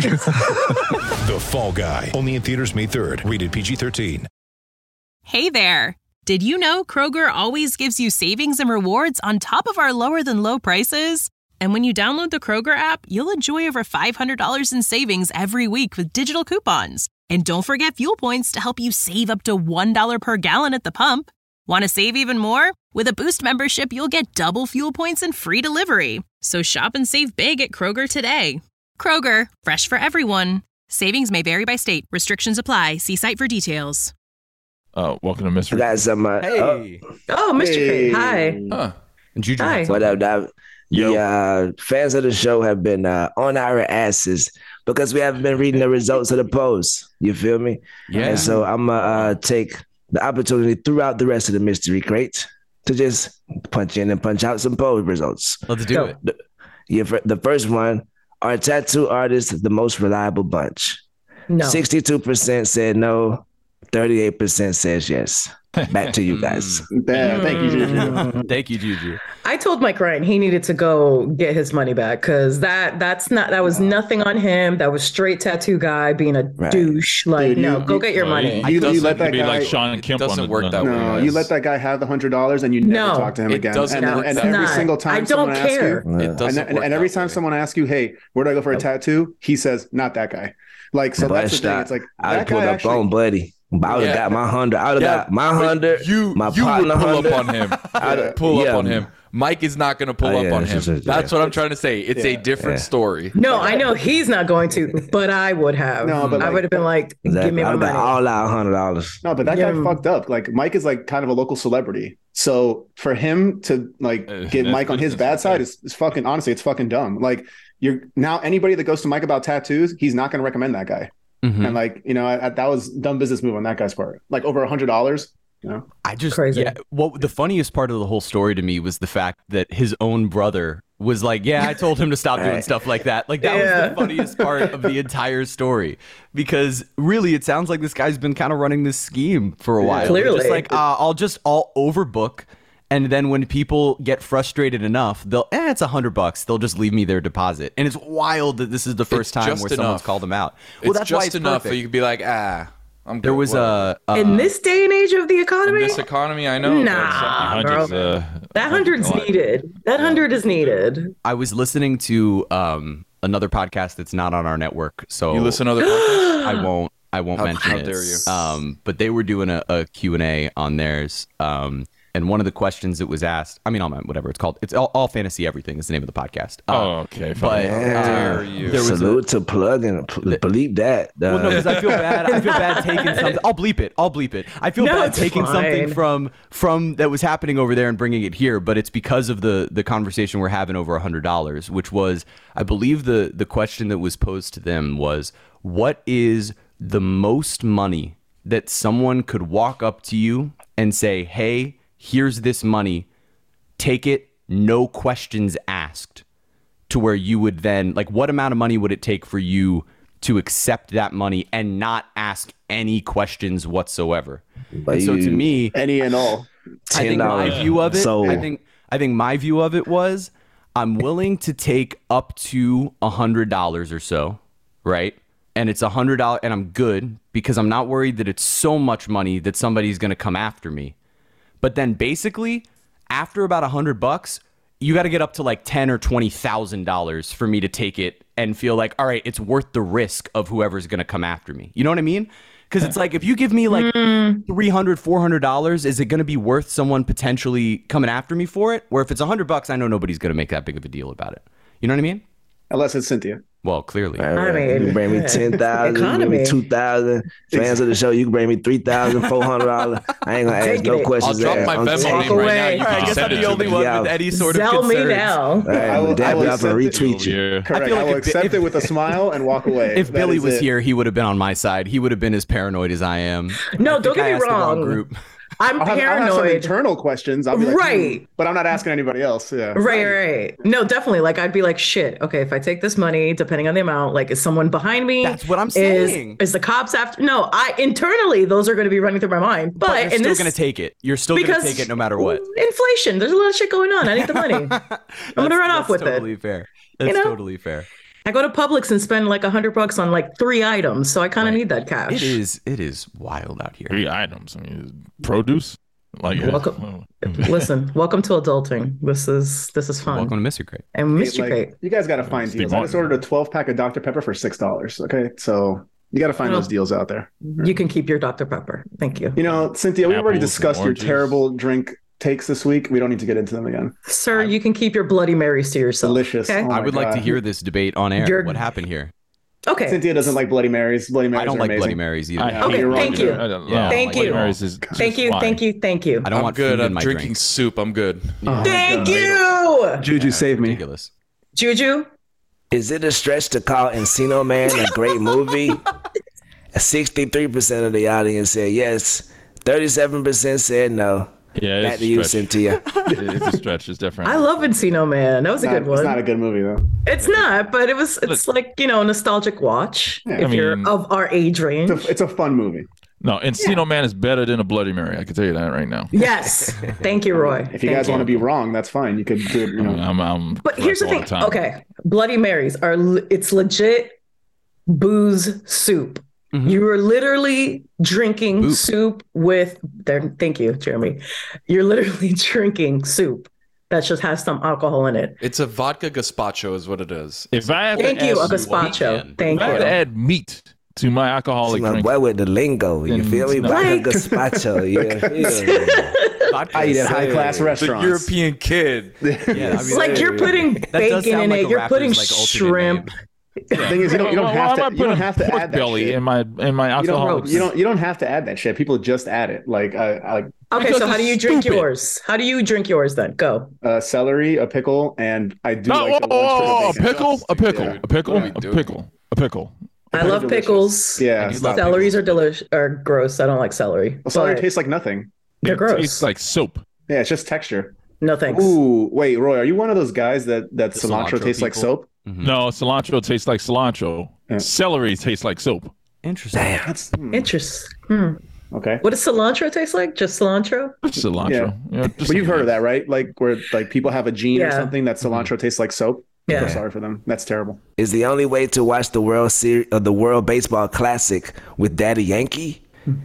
Speaker 9: The Fall Guy. Only in theaters May third. Rated P G thirteen.
Speaker 12: Hey there. Did you know Kroger always gives you savings and rewards on top of our lower than low prices? And when you download the Kroger app, you'll enjoy over five hundred dollars in savings every week with digital coupons. And don't forget fuel points to help you save up to one dollar per gallon at the pump. Want to save even more? With a Boost membership, you'll get double fuel points and free delivery. So shop and save big at Kroger today. Kroger, fresh for everyone. Savings may vary by state. Restrictions apply. See site for details.
Speaker 7: Uh, welcome to Mister
Speaker 13: Got some. Uh,
Speaker 3: Hey.
Speaker 8: Oh, Mister K. Hi.
Speaker 5: Huh.
Speaker 3: And Juju.
Speaker 8: Hi.
Speaker 3: had
Speaker 13: What
Speaker 3: something.
Speaker 13: up, Dab?
Speaker 7: Yo.
Speaker 13: The uh, fans of the show have been uh, on our asses because we haven't been reading the results of the polls. You feel me?
Speaker 3: Yeah.
Speaker 13: And so I'm going to uh, take the opportunity throughout the rest of the mystery crate to just punch in and punch out some poll results.
Speaker 3: Let's do
Speaker 8: Go.
Speaker 3: it.
Speaker 13: The, yeah, for the first one, are tattoo artists the most reliable bunch?
Speaker 8: No.
Speaker 13: sixty-two percent said no, thirty-eight percent says yes. Back to you guys.
Speaker 6: Damn, thank you, Juju.
Speaker 3: Thank you, Juju.
Speaker 8: I told Mike Ryan he needed to go get his money back because that that's not that was nothing on him. That was straight tattoo guy being a
Speaker 13: Right.
Speaker 8: douche. Like,
Speaker 6: Dude, you-
Speaker 8: no, go
Speaker 6: you-
Speaker 8: get your
Speaker 7: Well,
Speaker 8: money.
Speaker 7: he-
Speaker 6: You- you
Speaker 7: doesn't
Speaker 6: let that
Speaker 7: be
Speaker 6: guy-
Speaker 7: like Sean
Speaker 5: it
Speaker 7: Kemp on
Speaker 5: doesn't
Speaker 7: the-
Speaker 5: work that way.
Speaker 6: No,
Speaker 5: guys.
Speaker 6: you let that guy have the hundred dollars and you never
Speaker 8: No.
Speaker 6: talk to him
Speaker 5: It
Speaker 6: again.
Speaker 5: doesn't
Speaker 6: and
Speaker 8: work
Speaker 6: and
Speaker 8: that
Speaker 6: every
Speaker 8: way.
Speaker 6: single time
Speaker 8: I don't
Speaker 6: someone asks
Speaker 8: care.
Speaker 6: you,
Speaker 5: It
Speaker 6: and,
Speaker 5: doesn't
Speaker 6: and,
Speaker 5: work
Speaker 6: and every
Speaker 5: that
Speaker 6: time
Speaker 5: way.
Speaker 6: someone asks you, "Hey, where do I go for a tattoo?" He says, "Not that guy." Like, so that's the thing. It's like
Speaker 13: I
Speaker 6: that
Speaker 13: pulled
Speaker 6: guy
Speaker 13: up
Speaker 6: actually.
Speaker 13: on Buddy. But I would have
Speaker 5: Yeah.
Speaker 13: got my hundred. I would have
Speaker 5: Yeah,
Speaker 13: got my
Speaker 5: but
Speaker 13: hundred.
Speaker 5: You,
Speaker 13: my
Speaker 5: you would
Speaker 13: partner
Speaker 5: pull
Speaker 13: hundred.
Speaker 5: up on him. I'd pull
Speaker 13: Yeah.
Speaker 5: up on him. Mike is not going to pull
Speaker 13: Oh,
Speaker 5: up
Speaker 13: yeah,
Speaker 5: on
Speaker 13: it's
Speaker 5: him.
Speaker 13: just-
Speaker 5: That's
Speaker 13: yeah.
Speaker 5: what I'm trying to say. It's a
Speaker 6: Yeah.
Speaker 5: different
Speaker 13: Yeah.
Speaker 5: story.
Speaker 8: No, I know he's not going to, but I would have.
Speaker 6: No, but
Speaker 8: I
Speaker 6: like-
Speaker 8: would have been like, give
Speaker 13: Exactly.
Speaker 8: me
Speaker 13: I
Speaker 8: my
Speaker 13: would
Speaker 8: money.
Speaker 13: have got all out hundred dollars.
Speaker 6: No, but that
Speaker 8: Yeah.
Speaker 6: guy fucked up. Like Mike is like kind of a local celebrity. So for him to like
Speaker 7: Uh,
Speaker 6: get
Speaker 7: that's
Speaker 6: Mike on his bad
Speaker 7: business,
Speaker 6: side
Speaker 7: okay.
Speaker 6: is, is fucking honestly, it's fucking dumb. Like you're now anybody that goes to Mike about tattoos, he's not going to recommend that guy.
Speaker 3: Mhm.
Speaker 6: And like you know, I, I, that was dumb business move on that guy's part. Like over a hundred dollars. You know,
Speaker 3: I just
Speaker 8: Crazy.
Speaker 3: yeah. What the funniest part of the whole story to me was the fact that his own brother was like, "Yeah, I told him to stop doing
Speaker 13: Right.
Speaker 3: stuff like that." Like that
Speaker 8: Yeah.
Speaker 3: was the funniest part of the entire story, because really, it sounds like this guy's been kind of running this scheme for a while. They're
Speaker 8: Clearly.
Speaker 3: just like uh, I'll just I'll overbook. And then when people get frustrated enough, they'll, eh, it's a hundred bucks. They'll just leave me their deposit. And it's wild that this is the first
Speaker 5: It's
Speaker 3: time
Speaker 5: just
Speaker 3: where someone's
Speaker 5: enough.
Speaker 3: called them out. Well,
Speaker 5: It's
Speaker 3: that's
Speaker 5: just
Speaker 3: why it's
Speaker 5: enough
Speaker 3: perfect.
Speaker 5: that you could be like, ah, I'm good.
Speaker 3: There was
Speaker 5: whatever.
Speaker 3: a,
Speaker 8: In
Speaker 3: uh,
Speaker 8: this day and age of the
Speaker 5: In
Speaker 8: economy,
Speaker 5: this economy, I know.
Speaker 8: Nah, bro.
Speaker 7: Hundreds, uh,
Speaker 8: that hundred's
Speaker 7: a lot.
Speaker 8: needed. That hundred is needed.
Speaker 3: I was listening to um, another podcast that's not on our network, so
Speaker 5: You listen to other podcasts?
Speaker 3: I won't. I won't
Speaker 5: How-
Speaker 3: mention
Speaker 5: how
Speaker 3: it.
Speaker 5: dare you.
Speaker 3: Um, but they were doing a, a Q and A on theirs. Um, and one of the questions that was asked, I mean, all my, whatever it's called, it's all, all fantasy everything is the name of the podcast. Uh,
Speaker 7: Oh, okay.
Speaker 3: but
Speaker 7: Fine.
Speaker 3: uh,
Speaker 5: dare you.
Speaker 3: there was a,
Speaker 13: Salute to plug and pl- believe that.
Speaker 3: well, no,
Speaker 13: Uh,
Speaker 3: because I feel bad. I feel bad taking something. I'll bleep it. I'll bleep it. I feel
Speaker 8: No,
Speaker 3: bad
Speaker 8: it's
Speaker 3: taking something
Speaker 8: fine.
Speaker 3: from from that was happening over there and bringing it here. But it's because of the the conversation we're having over a hundred dollars, which was, I believe the the question that was posed to them was, what is the most money that someone could walk up to you and say, hey, here's this money, take it, no questions asked, to where you would then, like, what amount of money would it take for you to accept that money and not ask any questions whatsoever?
Speaker 13: But
Speaker 3: And so to
Speaker 13: you-
Speaker 3: me,
Speaker 6: any and all.
Speaker 3: I think my
Speaker 13: ten dollars.
Speaker 3: view of it,
Speaker 13: So-
Speaker 3: I think I think my view of it was, I'm willing to take up to a hundred dollars or so, right? And it's a hundred dollars, and I'm good because I'm not worried that it's so much money that somebody's going to come after me. But then basically, after about a hundred bucks, you got to get up to like ten or twenty thousand dollars for me to take it and feel like, all right, it's worth the risk of whoever's going to come after me. You know what I mean? Because it's like, if you give me like three hundred, four hundred dollars, is it going to be worth someone potentially coming after me for it? Where if it's a hundred bucks, I know nobody's going to make that big of a deal about it. You know what I mean?
Speaker 6: Unless it's Cynthia.
Speaker 3: Well, clearly.
Speaker 13: I
Speaker 8: mean,
Speaker 13: you can bring me ten thousand, you can bring me
Speaker 8: economy.
Speaker 13: two thousand. Fans of the show, you can bring me three thousand four hundred dollars. I ain't gonna ask
Speaker 8: Taking
Speaker 13: no
Speaker 8: it.
Speaker 13: questions.
Speaker 5: I'll drop
Speaker 13: there.
Speaker 5: my
Speaker 13: I'm
Speaker 5: Venmo
Speaker 13: taking-
Speaker 5: name right now.
Speaker 8: away.
Speaker 5: You
Speaker 3: All right, I
Speaker 5: can
Speaker 3: guess
Speaker 5: send
Speaker 3: I'm
Speaker 5: it
Speaker 3: the
Speaker 5: to
Speaker 3: only
Speaker 5: me.
Speaker 3: one
Speaker 13: Yeah.
Speaker 3: with any sort of
Speaker 8: Sell me
Speaker 3: concerns.
Speaker 8: now.
Speaker 13: All right,
Speaker 6: I will-
Speaker 13: I'm dab
Speaker 6: I will
Speaker 13: you up and
Speaker 6: accept it.
Speaker 13: retweet you.
Speaker 7: Yeah.
Speaker 6: Correct. I,
Speaker 3: feel like
Speaker 6: will
Speaker 3: if-
Speaker 6: accept
Speaker 3: if-
Speaker 6: it with a smile and walk away.
Speaker 3: If
Speaker 6: That
Speaker 3: Billy
Speaker 6: is
Speaker 3: was
Speaker 6: it.
Speaker 3: here, he would have been on my side. He would have been as paranoid as I am.
Speaker 8: No,
Speaker 3: I
Speaker 8: don't
Speaker 3: think I
Speaker 8: get me
Speaker 3: asked the
Speaker 8: wrong.
Speaker 3: group.
Speaker 8: I'm
Speaker 6: I'll have, I'll have some
Speaker 8: paranoid.
Speaker 6: internal questions. I'll be like,
Speaker 8: Right.
Speaker 6: hmm, but I'm not asking anybody else. Yeah.
Speaker 8: Right, right. No, definitely. Like, I'd be like, shit. Okay, if I take this money, depending on the amount, like, is someone behind me?
Speaker 3: That's what I'm
Speaker 8: Is,
Speaker 3: saying.
Speaker 8: is the cops after? No, I internally those are going to be running through my mind. But,
Speaker 3: But you're
Speaker 8: in
Speaker 3: still
Speaker 8: this,
Speaker 3: going to take it. You're still going to
Speaker 8: because
Speaker 3: take it no matter what.
Speaker 8: Inflation. There's a lot of shit going on. I need the money. I'm going to run off with
Speaker 3: totally
Speaker 8: it.
Speaker 3: fair. That's
Speaker 8: know?
Speaker 3: totally fair.
Speaker 8: I go to Publix and spend like a hundred bucks on like three items, so I kind of need that cash.
Speaker 3: It is. It is wild out here.
Speaker 7: Three items. I mean, produce. Like,
Speaker 8: Welcome. Listen, welcome to adulting. This is this is fun.
Speaker 3: Welcome to Mystery Crate.
Speaker 8: And
Speaker 6: Hey,
Speaker 8: Mystery
Speaker 6: like,
Speaker 8: Crate.
Speaker 6: you guys got to find
Speaker 7: Steve
Speaker 6: deals. I just
Speaker 7: Martin.
Speaker 6: ordered a twelve pack of Doctor Pepper for six dollars. Okay, so you got to find
Speaker 8: Well,
Speaker 6: those deals out there.
Speaker 8: You can keep your Doctor Pepper. Thank you.
Speaker 6: You know, Cynthia, we've already
Speaker 7: Apples and
Speaker 6: discussed your
Speaker 7: oranges.
Speaker 6: terrible drink takes this week. We don't need to get into them again.
Speaker 8: Sir, you can keep your Bloody Marys to yourself.
Speaker 6: Delicious.
Speaker 8: Okay.
Speaker 6: Oh
Speaker 3: I
Speaker 6: my
Speaker 3: would like to
Speaker 6: God.
Speaker 3: hear this debate on air.
Speaker 8: You're-
Speaker 3: What happened here?
Speaker 8: Okay.
Speaker 6: Cynthia doesn't like Bloody Marys. Bloody Marys
Speaker 3: I don't
Speaker 6: are
Speaker 3: like
Speaker 6: amazing.
Speaker 3: Bloody Marys either.
Speaker 7: I
Speaker 6: Yeah,
Speaker 8: Okay,
Speaker 7: hate
Speaker 6: you're wrong
Speaker 8: thank
Speaker 6: to
Speaker 8: you.
Speaker 6: do it.
Speaker 7: I don't-
Speaker 3: Yeah,
Speaker 7: no,
Speaker 8: Thank
Speaker 7: Bloody
Speaker 8: you.
Speaker 7: Marys is
Speaker 8: Thank you.
Speaker 7: why?
Speaker 8: Thank you. Thank you.
Speaker 3: I don't
Speaker 5: I'm
Speaker 3: want
Speaker 5: good.
Speaker 3: food in
Speaker 5: I'm
Speaker 3: my
Speaker 5: drinking
Speaker 3: drink.
Speaker 5: soup. I'm good.
Speaker 6: Oh my
Speaker 8: Thank
Speaker 6: God.
Speaker 8: you.
Speaker 6: Juju, save me.
Speaker 3: Ridiculous.
Speaker 8: Juju.
Speaker 13: Is it a stretch to call Encino Man a great movie? sixty-three percent of the audience said yes. thirty-seven percent said no.
Speaker 7: Yeah,
Speaker 13: Back
Speaker 7: it's
Speaker 13: to you,
Speaker 7: a stretch.
Speaker 13: Cynthia.
Speaker 7: It's a stretch. It's different.
Speaker 8: I love Encino Man. That was a
Speaker 6: Not-
Speaker 8: good one.
Speaker 6: It's not a good movie though.
Speaker 8: It's not, but it was. It's like, you know, a nostalgic watch
Speaker 6: Yeah.
Speaker 8: if
Speaker 7: I
Speaker 8: you're
Speaker 7: mean-
Speaker 8: of our age range.
Speaker 6: It's a, it's a fun movie.
Speaker 7: No, Encino Man is better than a Bloody Mary. I can tell you that right now.
Speaker 8: Yes. Thank you, Roy.
Speaker 6: If you
Speaker 8: Thank
Speaker 6: guys want to be wrong, that's fine. You could do it. You know.
Speaker 7: I'm, I'm
Speaker 8: But here's the
Speaker 7: correct
Speaker 8: thing.
Speaker 7: all the time.
Speaker 8: Okay, Bloody Marys are. le- It's legit booze soup.
Speaker 3: Mhm.
Speaker 8: You are literally drinking
Speaker 3: Boop.
Speaker 8: soup with. There. Thank you, Jeremy. You're literally drinking soup that just has some alcohol in it.
Speaker 5: It's a vodka gazpacho, is what it is.
Speaker 7: If I have
Speaker 8: Thank
Speaker 7: to
Speaker 8: you, a
Speaker 7: add,
Speaker 8: gazpacho.
Speaker 3: weekend.
Speaker 8: Thank
Speaker 7: if I have to
Speaker 8: you.
Speaker 7: add meat to my alcoholic
Speaker 13: See my
Speaker 7: drink.
Speaker 13: boy with the lingo. You
Speaker 7: Then-
Speaker 13: feel me?
Speaker 7: no.
Speaker 13: Vodka gazpacho. You feel me?
Speaker 6: I eat at high class
Speaker 5: The
Speaker 6: restaurants.
Speaker 5: European kid.
Speaker 3: Yeah, I mean,
Speaker 8: It's like you're putting
Speaker 3: does
Speaker 8: bacon
Speaker 3: sound
Speaker 8: in
Speaker 3: like
Speaker 8: it.
Speaker 3: a
Speaker 8: You're
Speaker 3: rapper's,
Speaker 8: putting
Speaker 3: like, alternate
Speaker 8: shrimp.
Speaker 3: name.
Speaker 6: The thing is, you don't you don't
Speaker 7: Why
Speaker 6: have
Speaker 7: am I
Speaker 6: to you don't
Speaker 7: putting
Speaker 6: have to
Speaker 7: pork
Speaker 6: add that
Speaker 7: belly
Speaker 6: shit.
Speaker 7: in my in my
Speaker 6: You don't,
Speaker 7: alcoholic.
Speaker 6: you don't you don't have to add that shit. People just add it. Like I, I like
Speaker 8: Okay,
Speaker 7: Because
Speaker 8: so how
Speaker 7: it's
Speaker 8: do you drink
Speaker 7: stupid.
Speaker 8: yours? How do you drink yours then? Go.
Speaker 6: uh, celery, a pickle, and I do
Speaker 7: No,
Speaker 6: like the
Speaker 7: oh,
Speaker 6: lunch
Speaker 7: oh, oh, a
Speaker 6: bacon.
Speaker 7: pickle, a pickle,
Speaker 5: Dude,
Speaker 7: a pickle,
Speaker 5: what are we
Speaker 7: a
Speaker 5: doing?
Speaker 7: pickle, a pickle.
Speaker 8: I love
Speaker 6: delicious.
Speaker 8: pickles.
Speaker 6: Yeah,
Speaker 3: I do
Speaker 6: stop.
Speaker 3: love
Speaker 8: Celeries are delicious are gross. I don't like celery.
Speaker 6: Well, celery
Speaker 8: but
Speaker 6: tastes like nothing.
Speaker 8: they're
Speaker 7: It
Speaker 8: gross.
Speaker 7: tastes like soap.
Speaker 6: Yeah, it's just texture.
Speaker 8: No thanks.
Speaker 6: Ooh, wait, Roy, are you one of those guys that that
Speaker 3: The
Speaker 6: cilantro,
Speaker 3: cilantro
Speaker 6: tastes like
Speaker 3: people?
Speaker 6: soap?
Speaker 7: No, cilantro tastes like cilantro.
Speaker 6: Yeah.
Speaker 7: Celery tastes like soap.
Speaker 3: Interesting.
Speaker 6: That's hmm,
Speaker 8: Interesting. Hmm.
Speaker 6: okay.
Speaker 8: What does cilantro taste like? Just cilantro?
Speaker 7: Cilantro. Yeah, just
Speaker 6: But you've heard of that, right? Like where like people have a gene or
Speaker 8: Yeah.
Speaker 6: something that cilantro tastes like soap.
Speaker 8: Yeah.
Speaker 6: I'm sorry for them. That's terrible.
Speaker 13: Is the only way to watch the World Series of the World Baseball Classic with Daddy Yankee?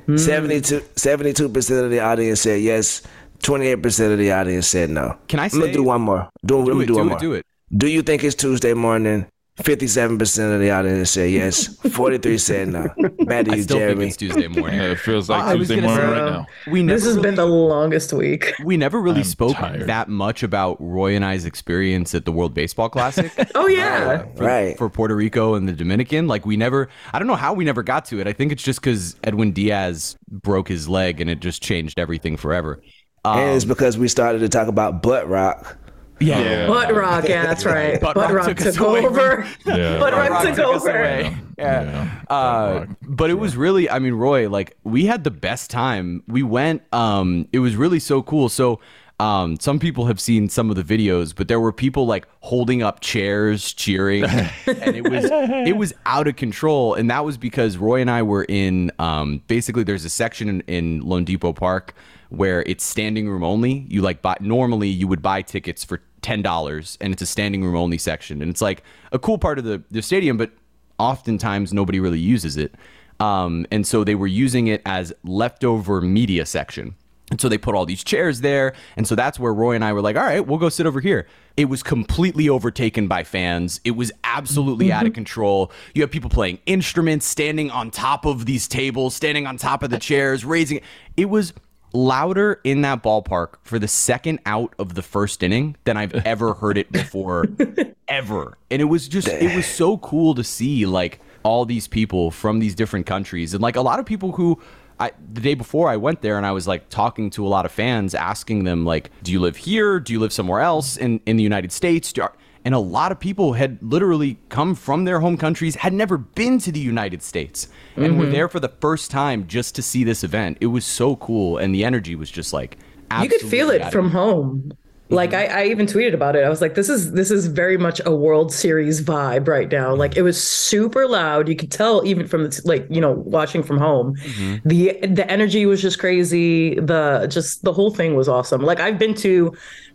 Speaker 13: seventy-two percent of the audience said yes. twenty-eight percent of the audience said no.
Speaker 3: Can I
Speaker 13: I'm gonna
Speaker 3: say-
Speaker 13: do one more. Do, let
Speaker 3: Do
Speaker 13: me
Speaker 3: it,
Speaker 13: do,
Speaker 3: do
Speaker 13: one
Speaker 3: it,
Speaker 13: more.
Speaker 3: do it.
Speaker 13: Do you think it's Tuesday morning? fifty-seven percent of the audience said yes. forty-three said no. Bad to
Speaker 3: I
Speaker 13: you,
Speaker 3: still think
Speaker 13: Jeremy.
Speaker 3: it's Tuesday morning.
Speaker 7: Yeah, it feels like
Speaker 3: I was
Speaker 7: Tuesday
Speaker 3: gonna
Speaker 7: morning
Speaker 3: say-
Speaker 7: right now.
Speaker 3: We never
Speaker 8: This has
Speaker 3: really,
Speaker 8: been the longest week.
Speaker 3: we never really
Speaker 7: I'm
Speaker 3: spoke
Speaker 7: tired.
Speaker 3: that much about Roy and I's experience at the World Baseball Classic.
Speaker 8: Oh yeah.
Speaker 3: for,
Speaker 13: Right.
Speaker 3: for Puerto Rico and the Dominican. Like we never, I don't know how we never got to it. I think it's just because Edwin Diaz broke his leg and it just changed everything forever. Um,
Speaker 13: And it's because we started to talk about butt rock.
Speaker 3: yeah.
Speaker 7: Yeah.
Speaker 8: Butt rock, yeah, that's right.
Speaker 3: Butt
Speaker 8: Butt,
Speaker 3: rock
Speaker 8: rock,
Speaker 3: took us
Speaker 8: took
Speaker 3: away from-
Speaker 8: over.
Speaker 7: Yeah.
Speaker 8: Butt rock
Speaker 3: Rock
Speaker 8: took
Speaker 3: took us
Speaker 8: over.
Speaker 3: away. Yeah.
Speaker 7: Yeah.
Speaker 3: Uh,
Speaker 7: Rock,
Speaker 3: but it was really, I mean, Roy, like we had the best time. We went, um, it was really so cool. So, um, some people have seen some of the videos, but there were people like holding up chairs, cheering, and it was it was out of control. And that was because Roy and I were in, um, basically, there's a section in, in Lone Depot Park where it's standing room only. You like buy normally you would buy tickets for ten dollars, and it's a standing room only section, and it's like a cool part of the the stadium, but oftentimes nobody really uses it. Um, and so they were using it as leftover media section. And so they put all these chairs there. And so that's where Roy and I were like, all right, we'll go sit over here. It was completely overtaken by fans. It was absolutely out of control. You have people playing instruments, standing on top of these tables, standing on top of the chairs, raising it. It was louder in that ballpark for the second out of the first inning than I've ever heard it before, ever. And it was just, it was so cool to see like all these people from these different countries. And like a lot of people who, I, the day before I went there and I was like talking to a lot of fans, asking them like, do you live here? Do you live somewhere else in, in the United States? Do, and a lot of people had literally come from their home countries, had never been to the United States, and
Speaker 8: Mm-hmm.
Speaker 3: were there for the first time just to see this event. It was so cool. And the energy was just like,
Speaker 8: You could feel
Speaker 3: absolutely
Speaker 8: it
Speaker 3: out of
Speaker 8: from
Speaker 3: control.
Speaker 8: home. Like I, I even tweeted about it. I was like, this is this is very much a World Series vibe right now. Like it was super loud. You could tell even from the, like, you know, watching from home.
Speaker 3: Mm-hmm.
Speaker 8: The the energy was just crazy. The just the whole thing was awesome. Like I've been to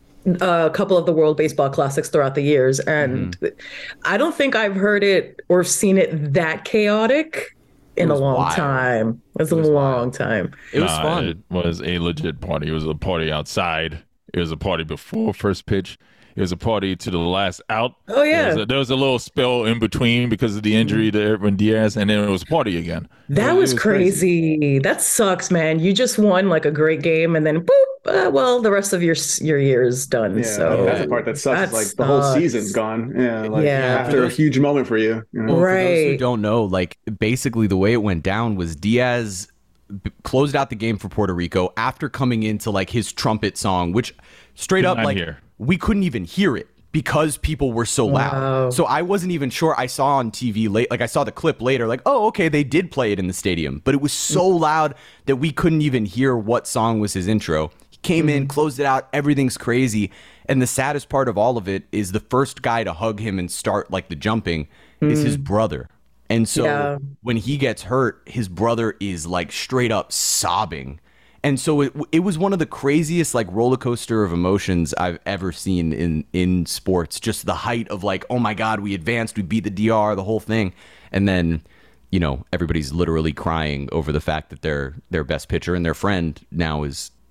Speaker 8: a couple of the World Baseball Classics throughout the years, and
Speaker 3: Mm-hmm.
Speaker 8: I don't think I've heard it or seen it that chaotic in a
Speaker 3: was
Speaker 8: long
Speaker 3: wild.
Speaker 8: time. It was a
Speaker 3: was
Speaker 8: long time.
Speaker 3: It was
Speaker 7: Nah,
Speaker 3: fun.
Speaker 7: It was a legit party. It was a party outside. It was a party before first pitch. It was a party to the last out.
Speaker 8: Oh, yeah.
Speaker 7: There was a, there was a little spell in between because of the injury to Edwin Diaz, and then it was a party again.
Speaker 8: That
Speaker 7: It
Speaker 8: was, crazy. That sucks, man. You just won like a great game, and then boop. Uh, well, the rest of your your year is done.
Speaker 6: Yeah,
Speaker 8: so
Speaker 6: that's the part that sucks.
Speaker 8: that
Speaker 6: is, like the whole
Speaker 8: sucks.
Speaker 6: season's gone. Yeah, like
Speaker 8: Yeah.
Speaker 6: after a huge moment for you. you know?
Speaker 3: Well, for those who
Speaker 8: Right.
Speaker 3: don't know, like basically the way it went down was Diaz b- closed out the game for Puerto Rico after coming into like his trumpet song, which straight up
Speaker 7: Couldn't
Speaker 3: like
Speaker 7: hear.
Speaker 3: we couldn't even hear it because people were so loud.
Speaker 8: Wow.
Speaker 3: So I wasn't even sure. I saw on T V late, like I saw the clip later, like, oh, okay, they did play it in the stadium, but it was so loud that we couldn't even hear what song was his intro. He came in, closed it out, everything's crazy. And the saddest part of all of it is the first guy to hug him and start like the jumping is his brother. And so
Speaker 8: Yeah.
Speaker 3: when he gets hurt, his brother is like straight up sobbing. And so it it was one of the craziest like roller coaster of emotions I've ever seen in in sports. Just the height of like, oh my God, we advanced, we beat the D R, the whole thing. And then, you know, everybody's literally crying over the fact that their their best pitcher and their friend now is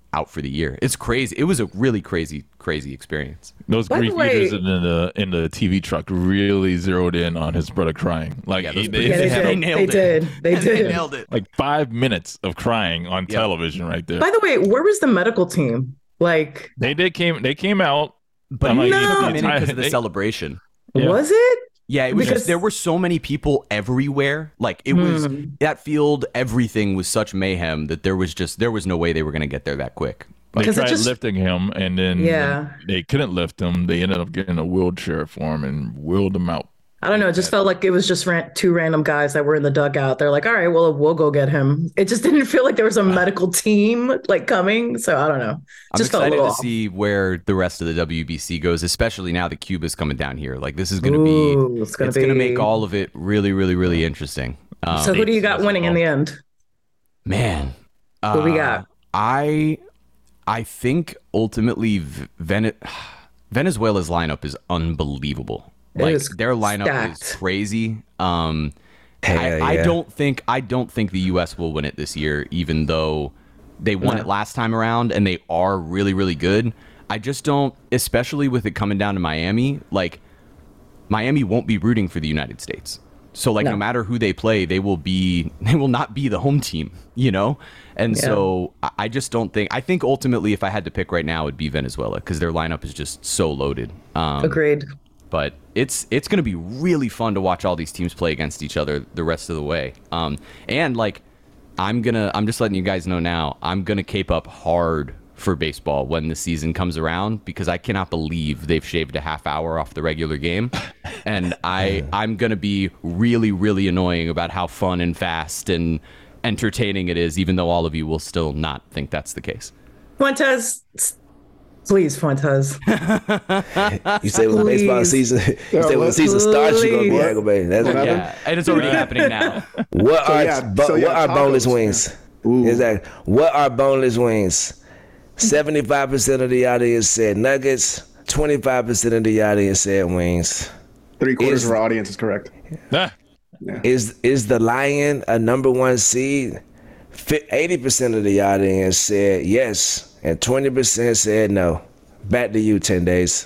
Speaker 3: out for the year. It's crazy. It was a really crazy, crazy experience.
Speaker 7: Those
Speaker 8: By the
Speaker 7: grief
Speaker 8: way-
Speaker 7: eaters in the in the T V truck really zeroed in on his brother crying. Like
Speaker 3: Yeah, those
Speaker 7: they,
Speaker 8: Yeah, they,
Speaker 3: They
Speaker 8: did.
Speaker 3: nailed
Speaker 8: They
Speaker 3: it.
Speaker 8: did. They
Speaker 3: And
Speaker 8: did.
Speaker 3: they nailed it.
Speaker 7: like five minutes of crying on
Speaker 3: Yeah.
Speaker 7: television right there.
Speaker 8: By the way, where was the medical team? Like,
Speaker 7: They did came they came out,
Speaker 3: But
Speaker 7: I'm
Speaker 3: he
Speaker 7: like,
Speaker 3: didn't
Speaker 8: No.
Speaker 3: come in because of the
Speaker 7: They-
Speaker 3: celebration.
Speaker 7: Yeah.
Speaker 8: was it?
Speaker 3: Yeah, it was
Speaker 8: Because-
Speaker 3: just there were so many people everywhere. Like it was
Speaker 8: Hmm.
Speaker 3: that field, everything was such mayhem that there was just there was no way they were going to get there that quick.
Speaker 7: They
Speaker 8: Because it
Speaker 7: tried
Speaker 8: just-
Speaker 7: lifting him, and then
Speaker 8: Yeah.
Speaker 7: they couldn't lift him. They ended up getting a wheelchair for him and wheeled him out.
Speaker 8: I don't know. It just felt like it was just ran- two random guys that were in the dugout. They're like, all right, well, we'll go get him. It just didn't feel like there was a medical team like coming. So I don't know.
Speaker 3: I'm
Speaker 8: Just felt a
Speaker 3: excited
Speaker 8: little
Speaker 3: to
Speaker 8: off.
Speaker 3: see where the rest of the W B C goes, especially now that Cuba's coming down here. Like this is going to
Speaker 8: Ooh,
Speaker 3: be
Speaker 8: it's gonna
Speaker 3: going to
Speaker 8: be-
Speaker 3: make all of it really, really, really interesting. Um,
Speaker 8: So who do you got winning in the end?
Speaker 3: man,
Speaker 8: Who we
Speaker 3: uh,
Speaker 8: got?
Speaker 3: I I think ultimately V- Vene- Venezuela's lineup is unbelievable.
Speaker 8: It
Speaker 3: Like
Speaker 8: is
Speaker 3: their lineup
Speaker 8: stacked.
Speaker 3: is crazy. Um,
Speaker 13: Hell
Speaker 3: I, I
Speaker 13: yeah.
Speaker 3: don't think I don't think the U S will win it this year, even though they won
Speaker 8: No.
Speaker 3: it last time around and they are really, really good. I just don't, especially with it coming down to Miami. Like Miami won't be rooting for the United States. So like no,
Speaker 8: No.
Speaker 3: matter who they play, they will be they will not be the home team, you know? And
Speaker 8: Yeah.
Speaker 3: so I- I just don't think I think ultimately if I had to pick right now it would be Venezuela because their lineup is just so loaded. Um
Speaker 8: Agreed.
Speaker 3: but it's it's going to be really fun to watch all these teams play against each other the rest of the way. Um and like I'm going to I'm just letting you guys know now, I'm going to cape up hard for baseball when the season comes around because I cannot believe they've shaved a half hour off the regular game. And I I'm going to be really really annoying about how fun and fast and entertaining it is, even though all of you will still not think that's the case.
Speaker 8: Fuentes, please, Fuentes.
Speaker 13: You say when the baseball
Speaker 8: Please.
Speaker 13: season, you say when the season starts, you're gonna be
Speaker 8: Please.
Speaker 13: aggravated. That's
Speaker 6: What
Speaker 13: what
Speaker 6: happened?
Speaker 3: Yeah, and it's already happening now.
Speaker 13: What
Speaker 6: So,
Speaker 13: are
Speaker 6: yeah,
Speaker 13: bo-
Speaker 6: so, yeah,
Speaker 13: what are boneless
Speaker 6: tacos.
Speaker 13: wings?
Speaker 6: Ooh.
Speaker 13: Exactly. What are boneless wings? Seventy-five percent of the audience said nuggets. Twenty-five percent of the audience said wings.
Speaker 6: Three quarters
Speaker 13: Is-
Speaker 6: of our audience is correct.
Speaker 7: Ah,
Speaker 13: Is is the lion a number one seed? Eighty percent of the audience said yes, and twenty percent said no. Back to you, ten days.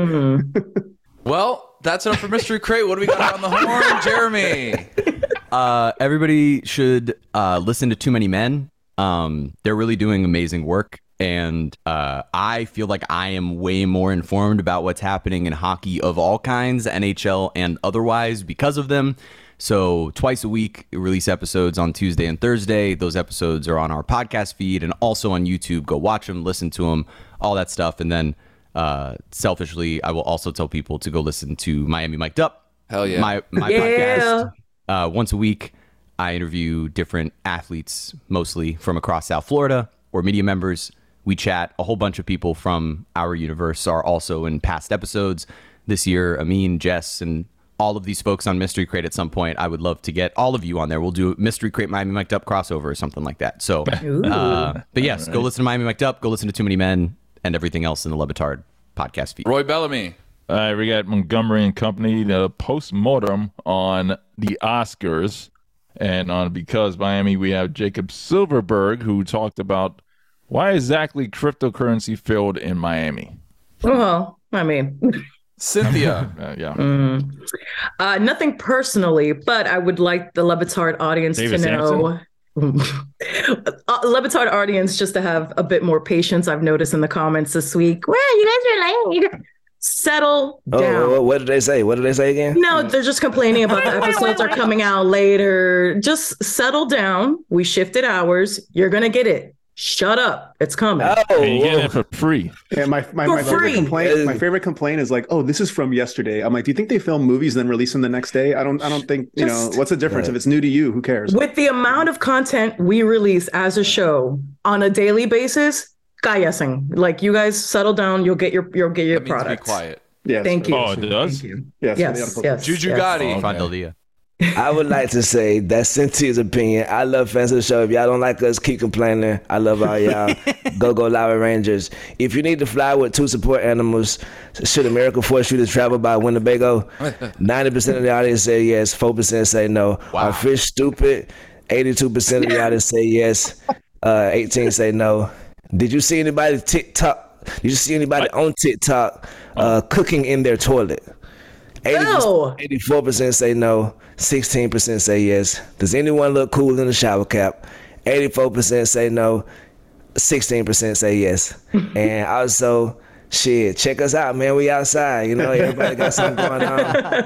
Speaker 5: Well, that's enough for Mystery Crate. What do we got on the horn, Jeremy?
Speaker 3: Uh, everybody should uh, listen to Too Many Men. Um, they're really doing amazing work. And uh, I feel like I am way more informed about what's happening in hockey of all kinds, N H L and otherwise, because of them. So twice a week, release episodes on Tuesday and Thursday. Those episodes are on our podcast feed and also on YouTube. Go watch them, listen to them, all that stuff. And then uh, selfishly, I will also tell people to go listen to Miami Mic'd Up.
Speaker 5: Hell yeah.
Speaker 3: My, my
Speaker 8: Yeah.
Speaker 3: podcast. Uh, once a week, I interview different athletes, mostly from across South Florida or media members. We chat. A whole bunch of people from our universe are also in past episodes. This year, Amin, Jess, and all of these folks on Mystery Crate at some point. I would love to get all of you on there. We'll do a Mystery Crate Miami Mic'd Up crossover or something like that. So, uh, but yes, go listen to Miami Mic'd Up. Go listen to Too Many Men and everything else in the Levitard podcast feed.
Speaker 5: Roy Bellamy.
Speaker 7: all right, we got Montgomery and Company, the post-mortem on the Oscars. And on Because Miami, we have Jacob Silverberg, who talked about why exactly cryptocurrency failed in Miami.
Speaker 8: Well, I mean,
Speaker 5: Cynthia.
Speaker 7: Uh, yeah.
Speaker 8: mm. uh, nothing personally, but I would like the Levitard audience
Speaker 7: David
Speaker 8: to know. uh, Levitard audience just to have a bit more patience. I've noticed in the comments this week. Well, you guys are late. Settle
Speaker 13: Oh,
Speaker 8: down.
Speaker 13: what- what did they say? What did they say again?
Speaker 8: No, they're just complaining about the episodes are coming out later. Just settle down. We shifted hours. You're gonna get it. Shut up. It's coming.
Speaker 13: Oh,
Speaker 7: And you get
Speaker 13: whoa.
Speaker 7: it for free.
Speaker 6: Yeah, my my,
Speaker 8: For
Speaker 6: my favorite
Speaker 8: free.
Speaker 6: complaint. My favorite complaint is like, oh, this is from yesterday. I'm like, do you think they film movies and then release them the next day? I don't. I don't think. You know,
Speaker 8: Just-
Speaker 6: what's the difference if it's new to you? Who cares?
Speaker 8: With the amount of content we release as a show on a daily basis, guessing. Like you guys settle down. You'll get your you'll get your
Speaker 5: That means to be
Speaker 8: product.
Speaker 5: quiet.
Speaker 6: Yes.
Speaker 8: Thank you.
Speaker 7: Oh, it does?
Speaker 8: Thank you.
Speaker 6: Yes.
Speaker 8: Yes. Yes.
Speaker 5: Juju
Speaker 8: yes.
Speaker 5: Gotti.
Speaker 7: Oh,
Speaker 3: Fun
Speaker 7: okay.
Speaker 3: idea.
Speaker 13: I would like to say that's Cynthia's opinion. I love fans of the show. If y'all don't like us, keep complaining. I love all y'all. Go, go, Lava Rangers. If you need to fly with two support animals, should America force you to travel by Winnebago? ninety percent of the audience say yes. four percent say no. Are fish stupid? eighty-two percent of the audience say yes. Uh, eighteen say no. Did you see anybody TikTok? Did you see anybody on TikTok uh, cooking in their toilet?
Speaker 8: No.
Speaker 13: eighty-four percent say no. sixteen percent say yes. Does anyone look cool in a shower cap? eighty-four percent say no. sixteen percent say yes. And also, shit, check us out, man. We outside. You know, everybody got something going on.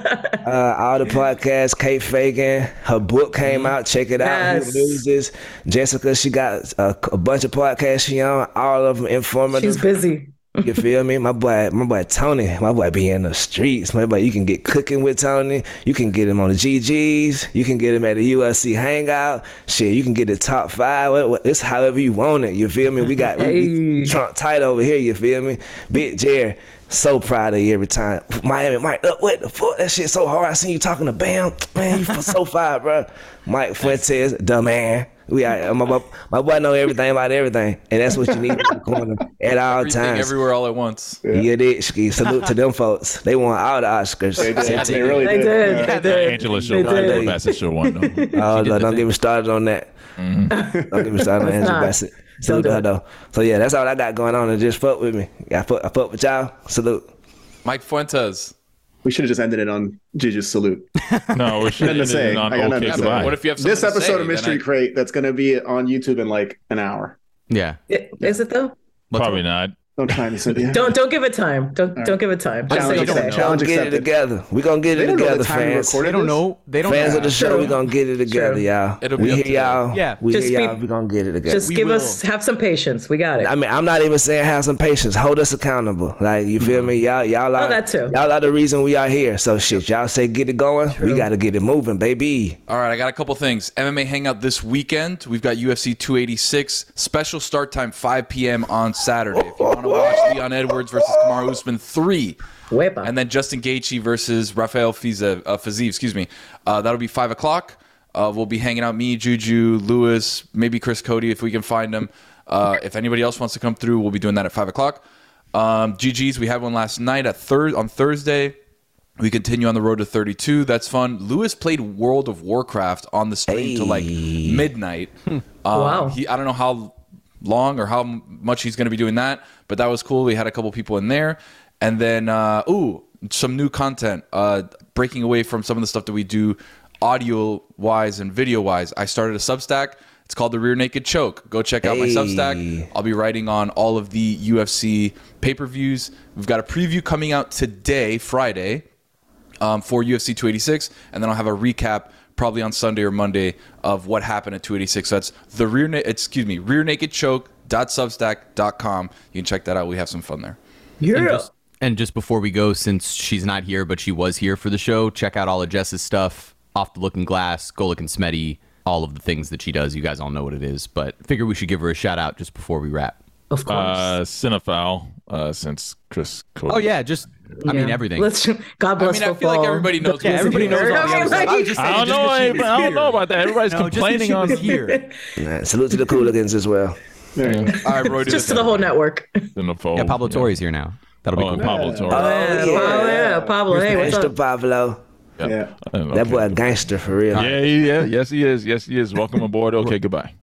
Speaker 13: Uh, all the podcasts, Kate Fagan, her book came out. Check it out.
Speaker 8: Yes.
Speaker 13: Who loses? Jessica, she got a, a bunch of podcasts she on. All of them informative.
Speaker 8: She's busy.
Speaker 13: You feel me? My boy, my boy Tony, my boy be in the streets. My boy, you can get cooking with Tony. You can get him on the G Gs. You can get him at the U F C hangout. Shit, you can get the top five. What, what, it's however you want it. You feel me? We got we, we Trump tight over here. You feel me? Big Jerry, so proud of you every time. Miami Mike, up what the fuck? That shit so hard. I seen you talking to Bam. Man, you so fire, bro. Mike Fuentes, dumb man. We are, my, my, my boy know everything about everything, and that's what you need in the corner at all
Speaker 5: Everything,
Speaker 13: times.
Speaker 5: everywhere, all at once.
Speaker 13: Yeah, yeah they, salute to them folks. They won all the Oscars.
Speaker 6: They did.
Speaker 13: They,
Speaker 6: They really
Speaker 8: They
Speaker 6: did.
Speaker 8: did.
Speaker 6: Yeah.
Speaker 8: They
Speaker 7: The
Speaker 8: did.
Speaker 7: Angela show,
Speaker 8: They did.
Speaker 7: Angela Bassett show one though.
Speaker 13: Oh, no, don't get me started on that.
Speaker 7: Mm-hmm.
Speaker 13: Don't get me started on Angela
Speaker 8: not.
Speaker 13: Bassett. Salute
Speaker 8: do
Speaker 13: to her
Speaker 8: it.
Speaker 13: though. So yeah, that's all I got going on. And just fuck with me. Yeah, I fuck, I fuck with y'all. Salute.
Speaker 5: Mike Fuentes.
Speaker 6: We should have just ended it on Gigi's salute.
Speaker 7: No, we should
Speaker 6: Nothing to
Speaker 7: have
Speaker 6: say.
Speaker 7: ended on
Speaker 6: I got nothing
Speaker 7: okay
Speaker 6: to say.
Speaker 7: goodbye.
Speaker 5: What if you have
Speaker 6: This
Speaker 5: something to
Speaker 6: episode
Speaker 5: say,
Speaker 6: of
Speaker 5: then
Speaker 6: Mystery
Speaker 5: I-
Speaker 6: Crate that's going to be on YouTube in like an hour.
Speaker 3: Yeah.
Speaker 8: Is it though?
Speaker 7: Probably not.
Speaker 6: Don't try me, Cynthia.
Speaker 8: Don't don't give it time. Don't
Speaker 6: right.
Speaker 8: don't give it time. Just
Speaker 6: Challenge
Speaker 8: say
Speaker 6: accepted.
Speaker 8: okay.
Speaker 6: Challenge
Speaker 13: We're gonna get it
Speaker 6: accepted.
Speaker 13: together. We're gonna get
Speaker 6: They
Speaker 13: it
Speaker 6: don't know
Speaker 13: together,
Speaker 6: the time we
Speaker 13: fans.
Speaker 6: recorded
Speaker 3: They don't
Speaker 6: this.
Speaker 3: know. They don't
Speaker 13: Fans
Speaker 3: know.
Speaker 13: of the show,
Speaker 8: True.
Speaker 13: we're gonna get it together,
Speaker 8: True.
Speaker 13: y'all.
Speaker 5: It'll be
Speaker 13: we
Speaker 5: up
Speaker 13: hear
Speaker 5: to
Speaker 13: y'all.
Speaker 3: Yeah.
Speaker 13: We
Speaker 8: Just
Speaker 13: hear
Speaker 8: be-
Speaker 13: y'all. We're gonna get it together.
Speaker 8: Just
Speaker 3: We
Speaker 8: give
Speaker 3: will.
Speaker 8: us have some patience. We got it.
Speaker 13: I mean, I'm not even saying have some patience. Hold us accountable. Like, you feel me? Y'all, y'all are,
Speaker 8: Oh, that too.
Speaker 13: y'all are the reason we are here. So shit, y'all say get it going. We got to get it moving, baby.
Speaker 5: All right, I got a couple things. M M A Hangout this weekend. We've got U F C two eighty-six. Special start time, five p.m. on Saturday. If you want to watch Leon Edwards versus Kamaru Usman three.
Speaker 8: Wepa.
Speaker 5: And then Justin Gaethje versus Rafael Fiziev, uh, Fiziev, excuse me. Uh, that'll be five o'clock. Uh, we'll be hanging out, me, Juju, Lewis, maybe Chris Cody if we can find him. Uh, if anybody else wants to come through, we'll be doing that at five o'clock. Um, G Gs, we had one last night at thir- on Thursday. We continue on the road to thirty-two. That's fun. Lewis played World of Warcraft on the stream till like midnight. um,
Speaker 8: Wow.
Speaker 5: He, I don't know how long or how much he's going to be doing that, but that was cool. We had a couple people in there. And then, uh, ooh, some new content, uh, breaking away from some of the stuff that we do audio-wise and video-wise. I started a Substack. It's called The Rear Naked Choke. Go check out my
Speaker 13: Hey.
Speaker 5: Substack. I'll be writing on all of the U F C pay-per-views. We've got a preview coming out today, Friday, um, for U F C two eighty-six, and then I'll have a recap probably on Sunday or Monday of what happened at two eighty-six. So that's the rear, na- excuse me, rear naked choke dot substack dot com. You can check that out. We have some fun there.
Speaker 8: Yeah.
Speaker 3: And just, and just before we go, since she's not here, but she was here for the show, check out all of Jess's stuff. Off the Looking Glass, Golik and Smetty, all of the things that she does. You guys all know what it is, but figure we should give her a shout out just before we wrap.
Speaker 8: Of course.
Speaker 7: Uh, Cinefowl, uh, since Chris Cody.
Speaker 3: Oh yeah, just I mean
Speaker 8: Yeah.
Speaker 3: everything.
Speaker 8: Let's God bless
Speaker 5: I mean, I feel
Speaker 8: football.
Speaker 5: like everybody knows.
Speaker 3: yeah, everybody knows all the other stuff. I was just
Speaker 7: I
Speaker 3: saying,
Speaker 7: don't
Speaker 3: just
Speaker 7: know.
Speaker 3: that she
Speaker 7: I,
Speaker 3: was
Speaker 7: I don't
Speaker 3: here.
Speaker 7: know about that. Everybody's
Speaker 3: No, just that
Speaker 7: complaining
Speaker 3: she
Speaker 7: on
Speaker 3: was here.
Speaker 13: Nah, salute to the Cooligans as well.
Speaker 5: All right, Roy, do
Speaker 8: Just
Speaker 5: this
Speaker 8: to the whole network.
Speaker 7: in the fold.
Speaker 3: Yeah, Pablo Torre's here now. That'll be
Speaker 7: Oh,
Speaker 3: cool.
Speaker 7: and Pablo Torre.
Speaker 8: Yeah, Pablo, yeah, Pablo. Hey, what's
Speaker 13: Gangster
Speaker 8: up?
Speaker 13: Pablo.
Speaker 6: Yeah.
Speaker 7: Oh,
Speaker 13: That
Speaker 7: okay.
Speaker 13: boy a gangster for real.
Speaker 7: Yeah, he, yeah, yes, he is. Yes, he is. Welcome aboard. Okay, goodbye.